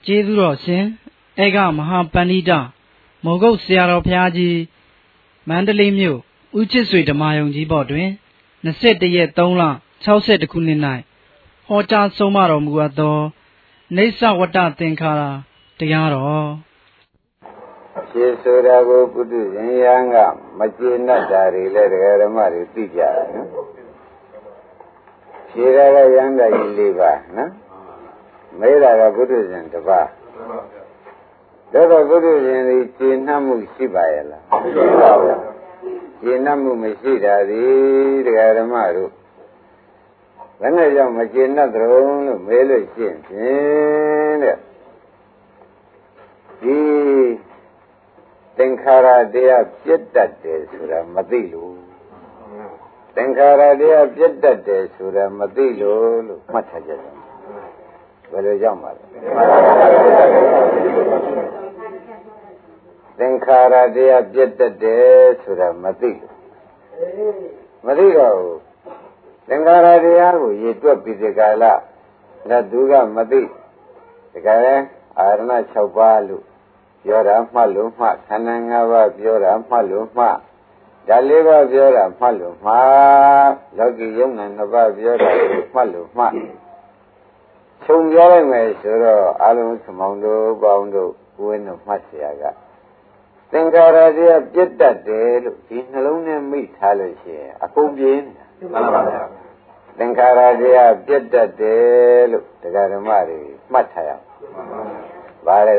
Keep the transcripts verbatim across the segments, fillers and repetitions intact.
ကျေးဇူးတော်ရှင်ဧကမဟာပန္နိတမောဂုတ်ဆရာတော်ဘုရားကြီးမန္တလေးမြို့ဦးချစ်ဆွေဓမ္မယုံကြီးဘော်တွင်ยี่สิบเอ็ดရက်သုံးလหกสิบခုနှစ်၌ဟောကြားဆုံးမတော်မူအပ်သောနေသဝတ္တသင်္ခါရတရားတော်ရှင်းဆိုတာကိုပုထုဇဉ်ယံကမကျေနပ်တာတွေလည်းတရားဓမ္မတွေသိကြတယ်နော်ရှင်းရကယန္တာကြီးလေးပါနော်မေးတာကပုထုဇဉ်တစ်ပါးဒါတော့ပုထုဇဉ်တွေကျေနပ်မှုရှိပါရဲ့လားမရှိပါဘူးကျေနပ်မှုမရှိတာဒီတရားဓမ္မတို့ဘယ်နဲ့ကြောင့်မကျေနပ်ကြုံလို့မေးလို့ရှိရင်ဖြင့်တဲ့ဒီသင်္ခါရတရားပြတ်တတ်တယ်ဆိုတာမသိလို့သင်္ခါရတရားပြတ်တတ်တယ်ဆိုတာမသိလို့လို့မှတ်ထားကြတယ်ဘယ်လိုကြောင့်ပါလဲသင်္ခါရတရားပြတ်တတ်တယ်ဆိုတာမသိလို့မသိတော့ဘူးသင်္ခါရတရားကိုရည်တွက်ပြီးဒီကလာလက်သူကမသိဒီကလည်းအာရဏ၆ပါးလို့ပြောတာမှတ်လို့မှတ်ခန္ဓာ၅ပါးပြောတာမှတ်လို့မှတ်ဓာတ်၄ပါးပြောတာမှတ်လို့မှတ်လောကီယုံနာ၅ပါးပြောတာမှတ်လို့မှတ်ခြုံပြောလိုက်မယ်ဆိုတော့အလုံးသမောင်တို့ပေါင်းတို့ကိုယ်နဲ့မှတ်เสียကသင်္ခါရတရားပြတ်တတ်တယ်လို့ဒီနှလုံးထဲမိထားလို့ရှိရင်အကုန်ပြင်းနေတာမှန်ပါဗျာသင်္ခါရတရားပြတ်တတ်တယ်လို့တရားဓမ္မတွေမှတ်ထားရအောင်ဘာလဲ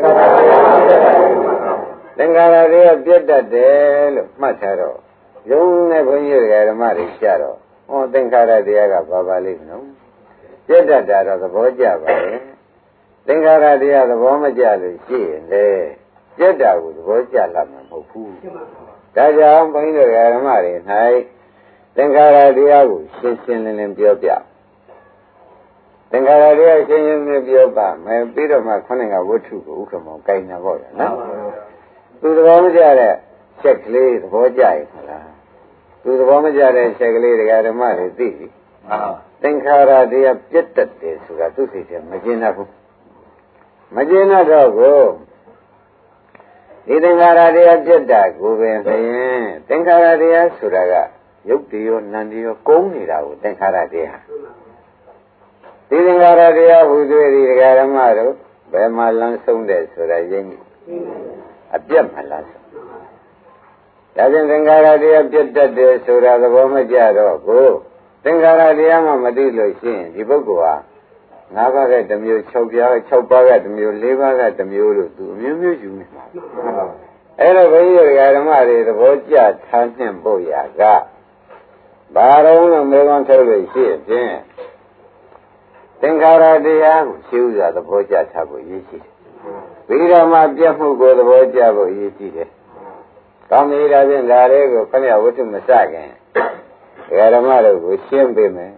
သင်္ခါရတရားပြတ်တတ်တယ်လို့မှတ်ထားတော့ယုံနဲ့ဘုန်းကြီးတရားဓမ္မတွေရှားတော့ဟောသင်္ခါရတရားကဘာပါလိမ့်မလို့ပြတ်တတ်တာတော့သဘောကျပါရဲ့သင်္ခါရတရားသဘောမကျလို့ရှိရင်လေပြတ်တာကိုသဘောကျလာမှာမဟုတ်ဘူးဒါကြောင့်ဘုန်းကြီးတရားဓမ္မတွေ၌သင်္ခါရတရားကိုရှင်းရှင်းလင်းလင်းပြောပြသင်္ခါရတရားရှင်းရှင်းလင်းပြောပါမယ်ပြီးတော့မှခေါင်းကဝတ္ထုကိုဥက္ကမောကိုင်နာပေါ့ဗျာနော်သူသဘောမကျတဲ့ချက်ကလေးသဘောကျရင်ဟုတ်လားသူသဘောမကျတဲ့ချက်ကလေးတရားဓမ္မတွေသိပြီသင်္ခါရတရားပြတ်တတ်တယ်ဆိုတာသူစိတ်ထဲမကျင်တတ်ဘူးမကျင်တတ်တော့ကိုဒီသင်္ခါရတရားပြတ်တာကိုပဲဆိုရင်သင်္ခါရတရားဆိုတာကယုတ်တရားနံတရားကုန်းနေတာကိုသင်္ခါရတရားဒီသင်္ခါရတရားဟူသွေးဒီဒကာဓမ္မတို့ဘယ်မှာလမ်းဆုံးတယ်ဆိုတာရင်းအပြတ်မှလမ်းဆုံးဒါဖြင့်သင်္ခါရတရားပြတ်တတ်တယ်ဆိုတာသဘောမကျတော့ကိုသင်္ခါရတရားမှမသိလို့ရှိရင်ဒီပုဂ္ဂိုလ်ဟာငါးပါးကတစ်မျိုး၆ပါး၆ပါးကတစ်မျိုး၄ပါးကတစ်မျိုးလို့သူအမျိုးမျိုးယူနေမှာအဲ့တော့ဘုန်းကြီးဓမ္မတွေသဘောကျထားနှင့်ဖို့ရာကဘာတော့လို့မေခွန်းထုတ်လို့ရှိရင်သင်္ခါရတရားကိုရှင်းဥစွာသဘောကျထားဖို့ရည်ရှိတယ်။ဝိဓမ္မပြတ်မှုကိုသဘောကျဖို့ရည်ရှိတယ်။ကောင်းပြီဒါဖြင့်ဒါလေးကိုခဏဝတ္ထုမစခင်ဓမ္မတို့ကိုရှင်းပေးမယ်။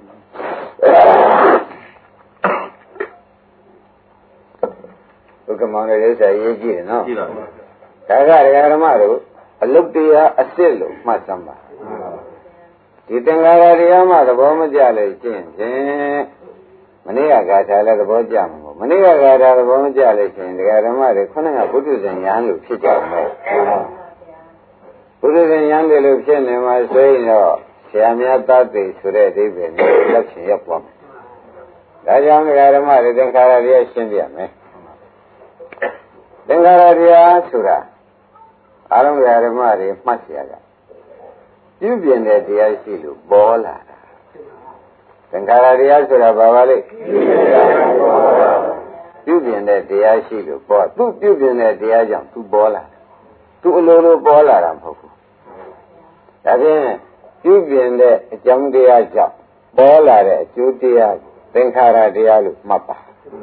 ဘုကမောင်ရဲ့ဥစ္စာရေးကြည့်တယ်နော်။ကြည့်ပါဦး။ဒါကဓမ္မတို့အလုတ်တရားအစ်စ်လို့မှတ်စမ်းပါ။ဒီသင်္ခါရတရားမှသဘောမကျလို့ရှင်းဖြင့်မနေ့ကဂါထာလည်းသဘောကျမှာမနေ့ကဂါထာသဘောမကျလို့ရှင်းတရားဓမ္မတွေခုနကဘုဒ္ဓဇင်ယံလို့ဖြစ်ကြတယ်။ဘုဒ္ဓဇင်ယံလို့ဖြစ်နေမှာဆိုရင်တော့ဆရာများသတ်သိဆိုတဲ့အဓိပ္ပာယ်နဲ့လက်ချင်ရပ်သွားမယ်။ဒါကြောင့်တရားဓမ္မတွေသင်္ခါရတရားရှင်းပြမယ်။သင်္ခါရတရားဆိုတာအလုံးတရားဓမ္မတွေမှတ်เสียတာပြုပြင်တဲ့တရားရှိလို့ပေါ်လာတာသင်္ခါရတရားဆိုတာဘာပါလဲပြုပြင်တဲ့တရားရှိလို့ပေါ်သူပြုပြင်တဲ့တရားကြောင့်သူပေါ်လာသူအလိုလိုပေါ်လာတာမဟုတ်ဘူးဒါဖြင့်ပြုပြင်တဲ့အကြောင်းတရားကြောင့်ပေါ်လာတဲ့အကျိုးတရားသင်္ခါရတရားလို့မှတ်ပါ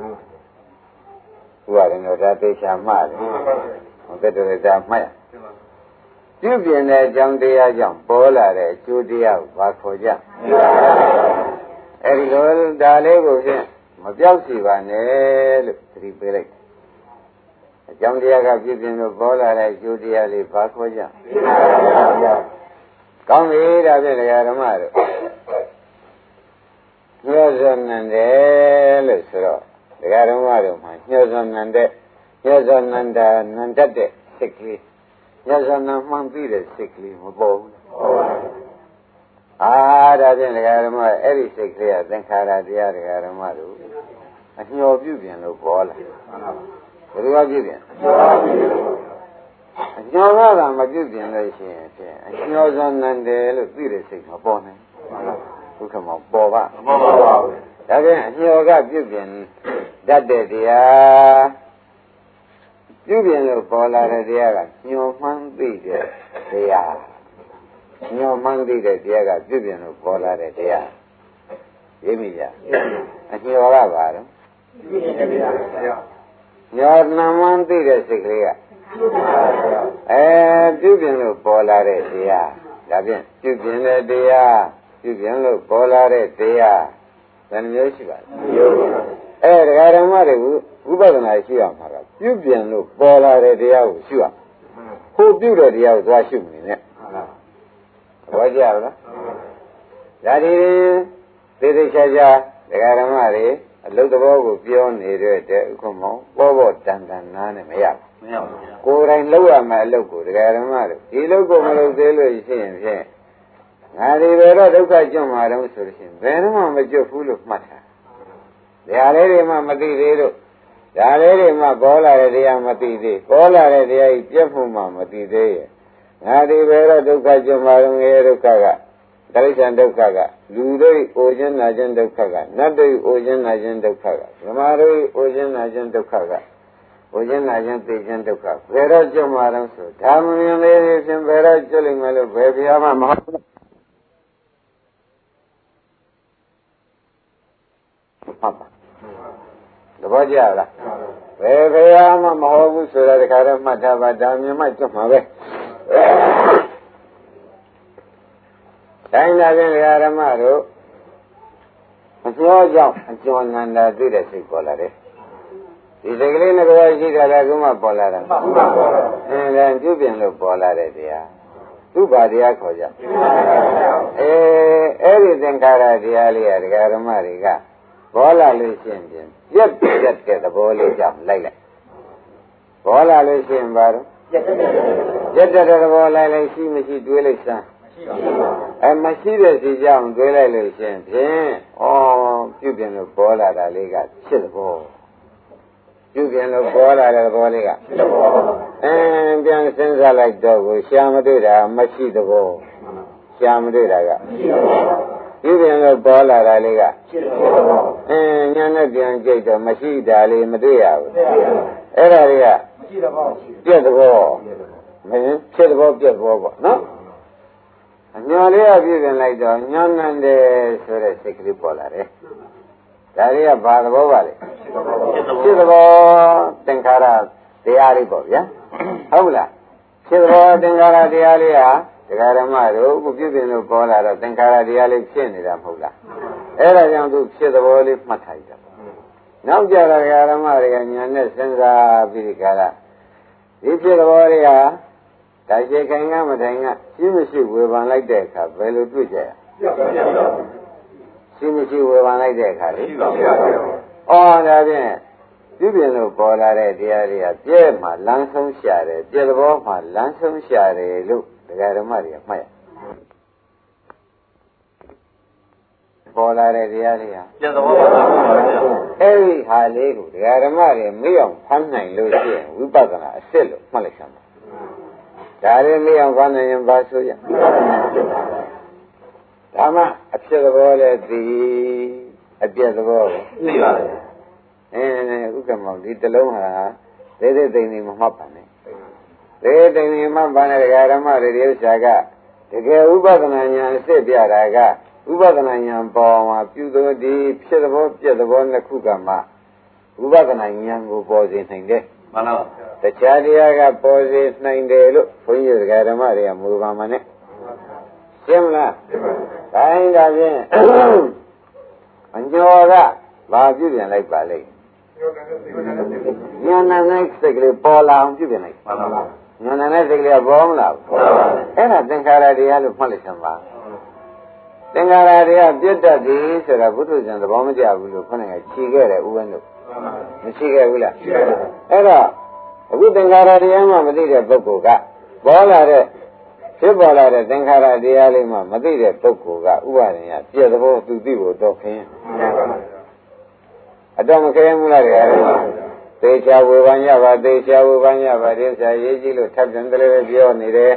ဘုရားရင်တော့ဒါသေချာမှတ်တယ်ဟုတ်တယ်တော်ဒါမှတ်ပြုပြင်တဲ့အကြောင်းတရားကြောင့်ပေါ်လာတဲ့အကျိုးတရားကိုဘာခေါ်ကြအဲဒီလိုဒါလေးကိုဖြင့်မပြောက်စီပါနဲ့လို့သတိပေးလိုက်အကြောင်းတရားကပြုပြင်လို့ပေါ်လာတဲ့အကျိုးတရားလေးဘာခေါ်ကြကောင်းပြီဒါဖြင့်ဓမ္မတို့ပြောစမ်းတယ်လို့ဆိုတော့ဓမ္မတို့မှာညှောစွာနန္တဲ့ညှောစွာနန္ဒာနန္တတဲ့စိတ်ကလေးညှောစွာနံမှန်ပြီးတဲ့စိတ်ကလေးမပေါ်ဘူးလားပေါ်ပါဘူးအာဒါဖြင့်ဒကာဓမ္မအဲ့ဒီစိတ်ကလေးကသင်္ခါရတရားဒကာဓမ္မတို့အညှော်ပြုပြင်လို့ပေါ်လာဘယ်လိုပြုပြင်အညှော်ကမပြုပြင်လို့ရှိရင်ဖြင့်အညှော်စွာနန္တယ်လို့သိတဲ့စိတ်မပေါ်နိုင်ဒုက္ခမပေါ်ပါမပေါ်ပါဘူးဒါဖြင့်အညှော်ကပြုပြင်တတ်တဲ့တရားပြုပြင်လို့ပေါ်လာတဲ့တရားကညှော်မှန်းသိတဲ့တရားညှော်မှန်းသိတဲ့တရားကပြုပြင်လို့ပေါ်လာတဲ့တရားသိမိကြအညှော်ကဘာလဲပြုပြင်တဲ့တရားညှော်နှမှန်းသိတဲ့စိတ်ကလေးကအဲပြုပြင်လို့ပေါ်လာတဲ့တရားဒါဖြင့်ပြုပြင်တဲ့တရားပြုပြင်လို့ပေါ်လာတဲ့တရားဘယ်နှမျိုးရှိပါလဲအဲဒကာဓမ္မတွေဥပဒနာရှိအောင်မှာကပြုပြင်လို့ပေါ်လာတဲ့တရားကိုရှိအောင်ဟိုပြုတဲ့တရားကိုသွားရှိမနေနဲ့ဘောကြလားဒါဒီသေသေးချာချာဒကာဓမ္မတွေအလုတ်သဘောကိုပြောနေတဲ့တဲ့ဥက္ကမောပေါ်ပေါ်တန်တန်နားနဲ့မရဘူးမရပါဘူးကိုယ်တိုင်လုပ်ရမယ့်အလုပ်ကိုဒကာဓမ္မတွေဒီလုပ်ကိုမလုပ်သေးလို့ရှိရင်ဖြင့်ငါဒီဘယ်တော့ဒုက္ခကျွတ်မှာတော့ဆိုလို့ရှိရင်ဘယ်တော့မှမကျွတ်ဘူးလို့မှတ်တာဒါလေးတွေမှမသိသေးလို့ဒါလေးတွေမှပေါ်လာတဲ့တရားမသိသေးပေါ်လာတဲ့တရားကြီးပြတ်မှုမှမသိသေးရဲ့ငါဒီဘယ်တော့ဒုက္ခကျွတ်မှာတော့ငယ်ဒုက္ခကတိရစ္ဆာန်ဒုက္ခကလူတို့အိုခြင်းနာခြင်းဒုက္ခကနတ်တို့အိုခြင်းနာခြင်းဒုက္ခကဓမ္မတို့အိုခြင်းနာခြင်းဒုက္ခကအိုခြင်းနာခြင်းသိခြင်းဒုက္ခဘယ်တော့ကျွတ်မှာတော့ဆိုဓမ္မမြင်လေးဖြင့်ဘယ်တော့ကျွတ်လိမ့်မယ်လို့ဘယ်ဘုရားမှမဟုတ်မှတ်ပါသဘောကျလားဘယ်ဘုရားမှမဟုတ်ဘူးဆိုတာတခါတော့မှတ်ထားပါဒါမြင်မှကျွတ်မှာပဲတိုင်းသာဖြင့်ဓမ္မတို့အကျော်ကြောင့်အကျော်နန္ဒာသိတဲ့စိတ်ပေါ်လာတယ်ဒီစိတ်ကလေးနဲ့ကြောရှိတာလည်းခုမှပေါ်လာတာမှန်ပါပါအင်းလည်းပြုပြင်လို့ပေါ်လာတဲ့တရားသူ့ဘာတရားခေါ်ကြအဲအဲ့ဒီသင်္ခါရတရားလေးကဓမ္မတွေကပေါ်လာလို့ရှိရင်ပြက်ပြက်တဲ့သဘောလေးကြောင့်လိုက်လိုက်ပေါ်လာလို့ရှိရင်ဘာလို့ပြက်တဲ့သဘောလိုက်လိုက်ရှိမရှိတွေးလိုက်စမ်းအဲမရှိတဲ့စီကြောင့်တွေးလိုက်လို့ရှိရင်ဖြင့်ဩပြုပြင်လို့ပေါ်လာတာလေးကဖြစ်သဘောပြုပြင်လို့ပေါ်လာတဲ့သဘောလေးကဖြစ်သဘောအဲပြန်စဉ်းစားလိုက်တော့ကိုရှာမတွေ့တာမရှိသဘောရှာမတွေ့တာကမရှိသဘောပြုပြင်လို့ပေါ်လာတာလေးကဖြစ်သဘောအင်းညာနဲ့ပြန်ကြိတ်တော့မရှိတာလေးမတွေ့ရဘူးအဲ့ဒါတွေကမရှိသဘောပြက်သဘောမင်းဖြစ်သဘောပြက်သဘောပေါ့နော်အညာလေးကပြုပြင်လိုက်တော့ညာနန္တယ်ဆိုတဲ့စိတ်ကလေးပေါ်လာတယ်ဒါတွေကဘာသဘောပါလဲဖြစ်သဘောသင်္ခါရတရားလေးပေါ့ဗျာဟုတ်မလားဖြစ်သဘောသင်္ခါရတရားလေးဟာဒကာဓမ္မတို့ကိုပြုပြင်လို့ပေါ်လာတော့သင်္ခါရတရားလေးဖြစ်နေတာမဟုတ်လားအဲ့ဒါကြောင့်သူဖြစ်သဘောလေးမှတ်ထားကြပါနောက်ကြတော့ဒကာဓမ္မတွေကညာနဲ့စဉ်းစားပြီးဒီကရဒီဖြစ်သဘောလေးဟာဒါရှိခိုင်ကမထိုင်ကရှိမရှိဝေဖန်လိုက်တဲ့အခါဘယ်လိုတွေ့ကြရရှိမရှိဝေဖန်လိုက်တဲ့အခါလေအော်ဒါဖြင့်ပြုပြင်လို့ပေါ်လာတဲ့တရားတွေကပြဲမှလမ်းဆုံးရှာတယ်ပြဲသဘောမှလမ်းဆုံးရှာတယ်လို့ဒကာဓမ္မတွေကမှတ်ရပေါ်လာတဲ့တရားတွေဟာပြဲသဘောပါပါအဲ့ဒီဟာလေးကိုဒကာဓမ္မတွေမေ့အောင်ဖမ်းနိုင်လို့ရှိရင်ဝိပဿနာအစ်စ်လို့မှတ်လိုက်စမ်းပါဒါလေးမေ့အောင်ဖမ်းနိုင်ရင်ဘာဆိုရဒါမှအဖြစ်သဘောလည်းသိအပြည့်သဘောသိပါလေအဲဥက္ကမောဒီတလုံးဟာဒိဋ္ဌိသိနေမမှတ်ပါနဲ့ဒိဋ္ဌိသိနေမှတ်ပါနဲ့ဒကာဓမ္မတွေဥစ္စာကတကယ်ဥပဒနာဉာဏ်အစစ်ပြတာကဥပဒနာဉာဏ်ပေါ်မှာပြုသောဒီဖြစ်သဘောပြည့်သဘောနှစ်ခုကမှဥပဒနာဉာဏ်ကိုပေါ်စေနိုင်တယ်မှန်ပါပါတခြားတရားကပေါ်စေနိုင်တယ်လို့ဘုန်းကြီးဒကာဓမ္မတွေကမူပါမနဲ့ရှင်းမလားရှင်းပါပြီဒါရင်ဒါဖြင့်အညောကဘာပြုပြင်လိုက်ပါလိမ့်ဉာဏ်နဲ့စိတ်ကလေးပေါ်လာအောင်ပြုပြင်လိုက်မှန်ပါပါဉာဏ်နဲ့စိတ်ကလေးပေါ်မလားပေါ်ပါပါအဲ့ဒါသင်္ခါရတရားလို့မှတ်လိုက်စမ်းပါသင်္ခါရတရားပြတ်တတ်သည်ဆိုတာဘုဒ္ဓဇံသဘောမကျဘူးလို့ခေါင်းကခြီးခဲ့တယ်ဥပ္ပန္နုမရှိခဲ့ဘူးလားအဲ့တော့အခုသင်္ခါရတရားမှမသိတဲ့ပုဂ္ဂိုလ်ကပေါ်လာတဲ့ဖြစ်ပေါ်လာတဲ့သင်္ခါရတရားလေးမှမသိတဲ့ပုဂ္ဂိုလ်ကဥပါဒင်ရပြည့်သဘောသူသိဖို့တော့ခင်းအတော့မခင်းဘူးလားတရားသေချာဝေဘာညပါသေချာဝေဘာညပါဒီဆရာရေးကြည့်လို့ထပ်ပြန်တယ်လည်းပြောနေတယ်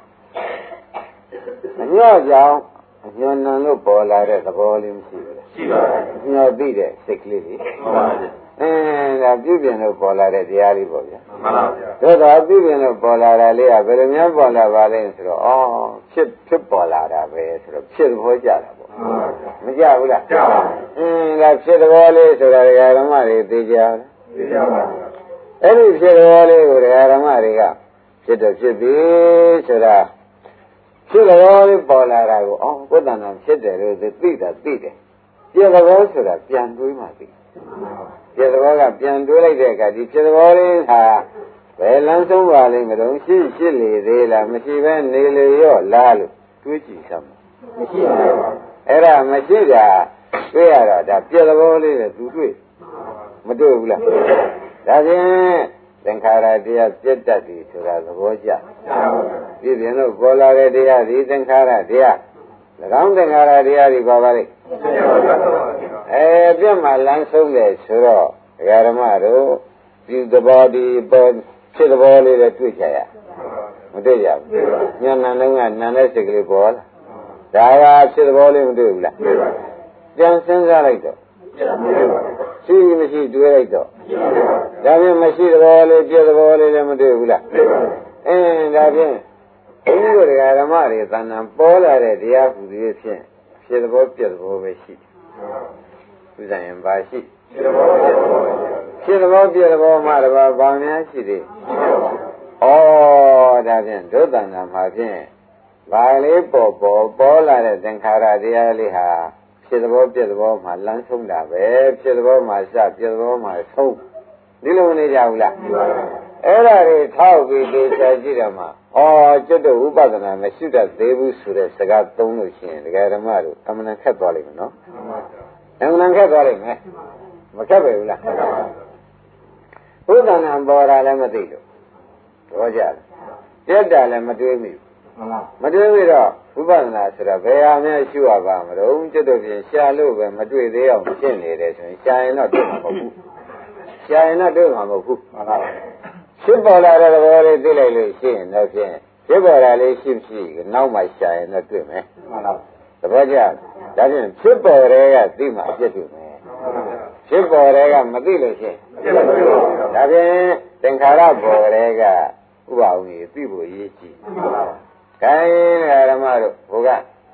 အညော့ကြောင့်အညွန်နံလို့ပေါ်လာတဲ့သဘောလေးမရှိဘူးလားရှိပါဘူးညော့သိတဲ့စိတ်ကလေးလေးဟုတ်ပါဘူးအင်းဒါပြုပြင်လို့ပေါ်လာတဲ့တရားလေးပေါ့ဗျာမှန်ပါဗျာဒါတော့ပြုပြင်လို့ပေါ်လာတာလေးကဘယ်လိုများပေါ်လာပါလဲဆိုတော့အော်ဖြစ်ဖြစ်ပေါ်လာတာပဲဆိုတော့ဖြစ်သဘောကြတာပေါ့မှန်ပါဗျာမကြဘူးလားကြပါဘူးအင်းဒါဖြစ်သဘောလေးဆိုတာဒကာဓမ္မတွေသိကြလားသိကြပါဘူးအဲ့ဒီဖြစ်သဘောလေးကိုဒကာဓမ္မတွေကဖြစ်တော့ဖြစ်ပြီဆိုတာဖြစ်သဘောလေးပေါ်လာတာကိုအော်ကိုယ်တဏ္ဍာဖြစ်တယ်လို့သိတာသိတယ်ပြည့်သဘောဆိုတာပြန်တွေးမှသိပြည့်သဘောကပြန်တွေးလိုက်တဲ့အခါဒီပြည့်သဘောလေးဟာဘယ်လမ်းဆုံးပါလိမ့်မလို့ရှိရှိလေသေးလားမရှိပဲနေလေရောလားလို့တွေးကြည့်သမ်းမရှိပါဘူးအဲ့ဒါမရှိတာတွေ့ရတော့ဒါပြည့်သဘောလေးနဲ့သူတွေ့မတွေ့ဘူးလားဒါဖြင့်သင်္ခါရတရားပြတ်တတ်ပြီဆိုတာသဘောကျပြည့်ပြင်လို့ပေါ်လာတဲ့တရားဒီသင်္ခါရတရား၎င်းသင်္ခါရတရားဒီပါပါလိမ့်အဲပြတ်မှလမ်းဆုံးတယ်ဆိုတော့ဒကာဓမ္မတို့ပြုသဘောဒီပေါ်ဖြစ်သဘောလေးလည်းတွေ့ကြရမတွေ့ကြဘူးညံနံလုံးကနံတဲ့စိတ်ကလေးပေါ်လာဒါကဖြစ်သဘောလေးမတွေ့ဘူးလားပြန်စဉ်းစားလိုက်တော့ရှိမရှိတွေ့လိုက်တော့ဒါဖြင့်မရှိသဘောလေးပြည့်သဘောလေးလည်းမတွေ့ဘူးလားအင်းဒါဖြင့်ဘုန်းကြီးတို့ဓမ္မတွေသဏ္ဍာန်ပေါ်လာတဲ့တရားဟူသည်ဖြင့်ဖြစ်သဘောပြည့်သဘောပဲရှိဥစ္စာရင်ပါရှိဖြစ်သဘောပြည့်သဘောမှတပါးဘာများရှိသေးဩဒါဖြင့်ဒုသဏ္ဍာန်မှာဖြင့်ဘာလေးပေါ်ပေါ်ပေါ်လာတဲ့သင်္ခါရတရားလေးဟာဖြစ်သဘောပြည့်သဘောမှာလမ်းဆုံးတာပဲဖြစ်သဘောမှာစပြည့်သဘောမှာဆုံးဒီလိုနေကြဘူးလားအဲ့ဒါတွေထောက်ပြီးသိချာကြည့်တယ်မှာဩကျွတ်တို့ဥပဒနာမရှိတတ်သေးဘူးဆိုတဲ့စကားသုံးလို့ရှိရင်ဒကာဓမ္မတို့အမှန်ခက်သွားလိမ့်မယ်နော်အမှန်ခက်သွားလိမ့်မယ်မခက်ပဲဘူးလားဘုဒ္ဓနာပေါ်တာလည်းမသိလို့တော့ကြပြတ်တာလည်းမတွေးမိဘူးမတွေးပြီးတော့ဝိပဿနာဆိုတာဘယ်ဟာများရှုရပါမလို့ကျွတ်တို့ပြင်ရှာလို့ပဲမတွေ့သေးအောင်ဖြစ်နေတယ်ဆိုရင်ရှာရင်တော့တွေ့မှာမဟုတ်ဘူးရှာရင်တော့တွေ့မှာမဟုတ်ဘူးမှန်ပါပါဖြစ်ပေါ်လာတဲ့သဘောလေးသိလိုက်လို့ရှိရင်တော့ဖြင့်ဖြစ်ပေါ်လာလေးရှိရှိနောက်မှရှာရင်တော့တွေ့မယ်မှန်ပါသဘောကျဒါဖြင့်ဖြစ်ပေါ်တဲ့ကသိမှအပြည့်တွေ့မယ်ဖြစ်ပေါ်တဲ့ကမသိလို့ရှိရင်ဒါဖြင့်သင်္ခါရပေါ်တဲ့ကဥပါဝီသိဖို့ရေးကြည့်ခိုင်းဓမ္မတို့ဘုက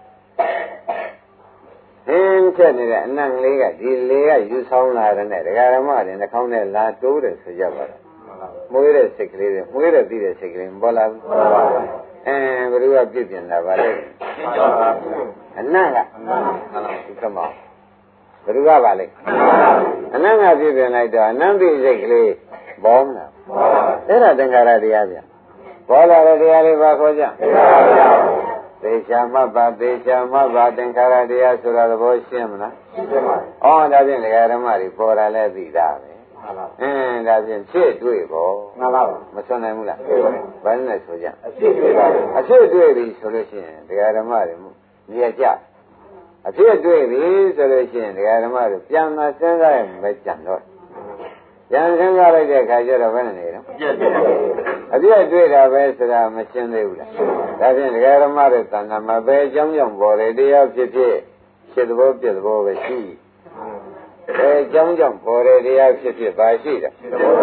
သင်ချက်နေတဲ့အနံ့လေးကဒီလေးကယူဆောင်လာတဲ့နဲ့ဒကာဓမ္မတွေနှာခေါင်းနဲ့လာတိုးတယ်ဆိုကြပါတော့မွေးတဲ့စိတ်ကလေးတွေမွေးတဲ့ပြီးတဲ့စိတ်ကလေးပေါ်လာဘူးအဲဘယ်သူကပြည့်ပြင်လာပါလဲအနံ့ကအနံ့ဒီကမောဘယ်သူကပါလဲအနံ့ကပြည့်ပြင်လိုက်တော့အနံ့ပြီးစိတ်ကလေးပေါ်မလားအဲ့ဒါသင်္ခါရတရားဗျပေါ်လာတဲ့တရားလေးပါခေါ်ကြသေချာမှတ်ပါသေချာမှတ်ပါသင်္ခါရတရားဆိုတာသဘောရှင်းမလားရှင်းပါဘူးဩဒါဖြင့်ဒကာဓမ္မတွေပေါ်လာလဲသိတာပဲမှန်ပါအင်းဒါဖြင့်ဖြစ်တွေ့ပေါ့မှန်ပါမဆွနိုင်ဘူးလားဘယ်နဲ့ဆိုကြအဖြစ်တွေ့ပါအဖြစ်တွေ့ပြီဆိုလို့ရှိရင်ဒကာဓမ္မတွေမြည်ကြအဖြစ်တွေ့ပြီဆိုလို့ရှိရင်ဒကာဓမ္မတွေပြန်မစဉ်းစားရင်ပဲကြံတော့ကြံစဉ်းစားလိုက်တဲ့အခါကျတော့ဘယ်နဲ့နေတော့အပြည့်တွေ့တာပဲဆိုတာမရှင်းသေးဘူးလားဒါဖြင့်ဒကာဓမ္မတွေတဏ္ဍာမှာပဲအကြောင်းကြောင့်ပေါ်တယ်တရားဖြစ်ဖြစ်ဖြစ်သဘောပြသဘောပဲရှိအဲအကြောင်းကြောင့်ပေါ်တယ်တရားဖြစ်ဖြစ်ပါရှိတာ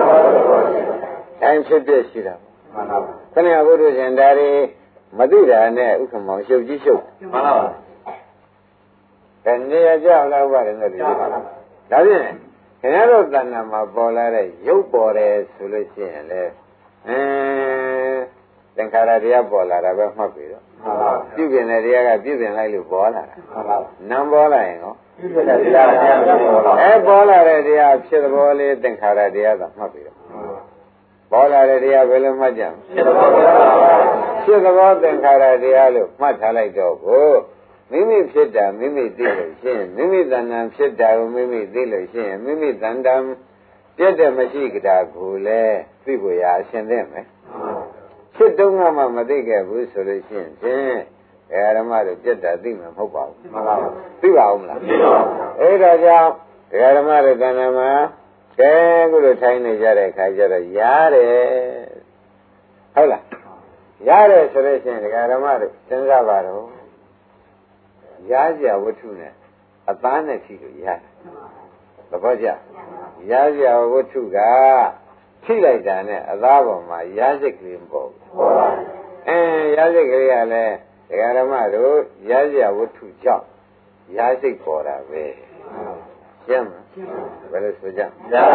တိုင်းဖြစ်ဖြစ်ရှိတာမှန်ပါပါခဏဘုရားရှင်ဒါတွေမသိတာနဲ့ဥက္ကမောင်ရှုပ်ကြီးရှုပ်မှန်ပါပါဒါနေရကြလားဥပါဒနဲ့ဒီဒါဖြင့်ခင်ဗျားတို့တဏ္ဍာမှာပေါ်လာတဲ့ရုပ်ပေါ်တယ်ဆိုလို့ရှိရင်လေအဲသင်္ခါရတရားပေါ်လာတာပဲမှတ်ပြီတော့မှန်ပါဘူးပြုပြင်တဲ့တရားကပြုပြင်လိုက်လို့ပေါ်လာတာမှန်ပါဘူးနံပေါ်လာရင်ရောပြုပြင်တဲ့တရားကပေါ်လာအဲပေါ်လာတဲ့တရားဖြစ်သဘောလေးသင်္ခါရတရားကမှတ်ပြီတော့ပေါ်လာတဲ့တရားဘယ်လိုမှတ်ကြမလဲဖြစ်သဘောသင်္ခါရတရားလို့မှတ်ထားလိုက်တော့ကိုမိမိဖြစ်တာမိမိသိလို့ရှိရင်မိမိတဏ္ဍာဖြစ်တာကိုမိမိသိလို့ရှိရင်မိမိတဏ္ဍာပြတ်တဲ့မရှိကြတာကိုလည်းသိဖို့ရအရှင်းသင့်မယ်ဖြစ်တုံးကမှမသိခဲ့ဘူးဆိုလို့ရှိရင်ဖြင့်ဓမ္မတို့ပြတ်တာသိမှာမဟုတ်ပါဘူးမှန်ပါပါသိပါဦးမလားသိပါပါအဲ့ဒါကြောင့်ဓမ္မတို့ကဏ္ဍမှာကဲခုလိုထိုင်နေကြတဲ့ခါကျတော့ရတယ်ဟုတ်လားရတယ်ဆိုလို့ရှိရင်ဓမ္မတို့စဉ်းစားပါတော့ရကြဝတ္ထုနဲ့အသားနဲ့ရှိလို့ရတယ်သဘောကျရကြဝတ္ထုကထိလိုက်တာနဲ့အသားပေါ်မှာရစိတ်ကလေးမပေါ်ဘူးအဲရစိတ်ကလေးကလည်းဓမ္မတို့ရကြဝတ္ထုကြောင့်ရစိတ်ပေါ်တာပဲရှင်းမလားဘယ်လိုဆိုကြ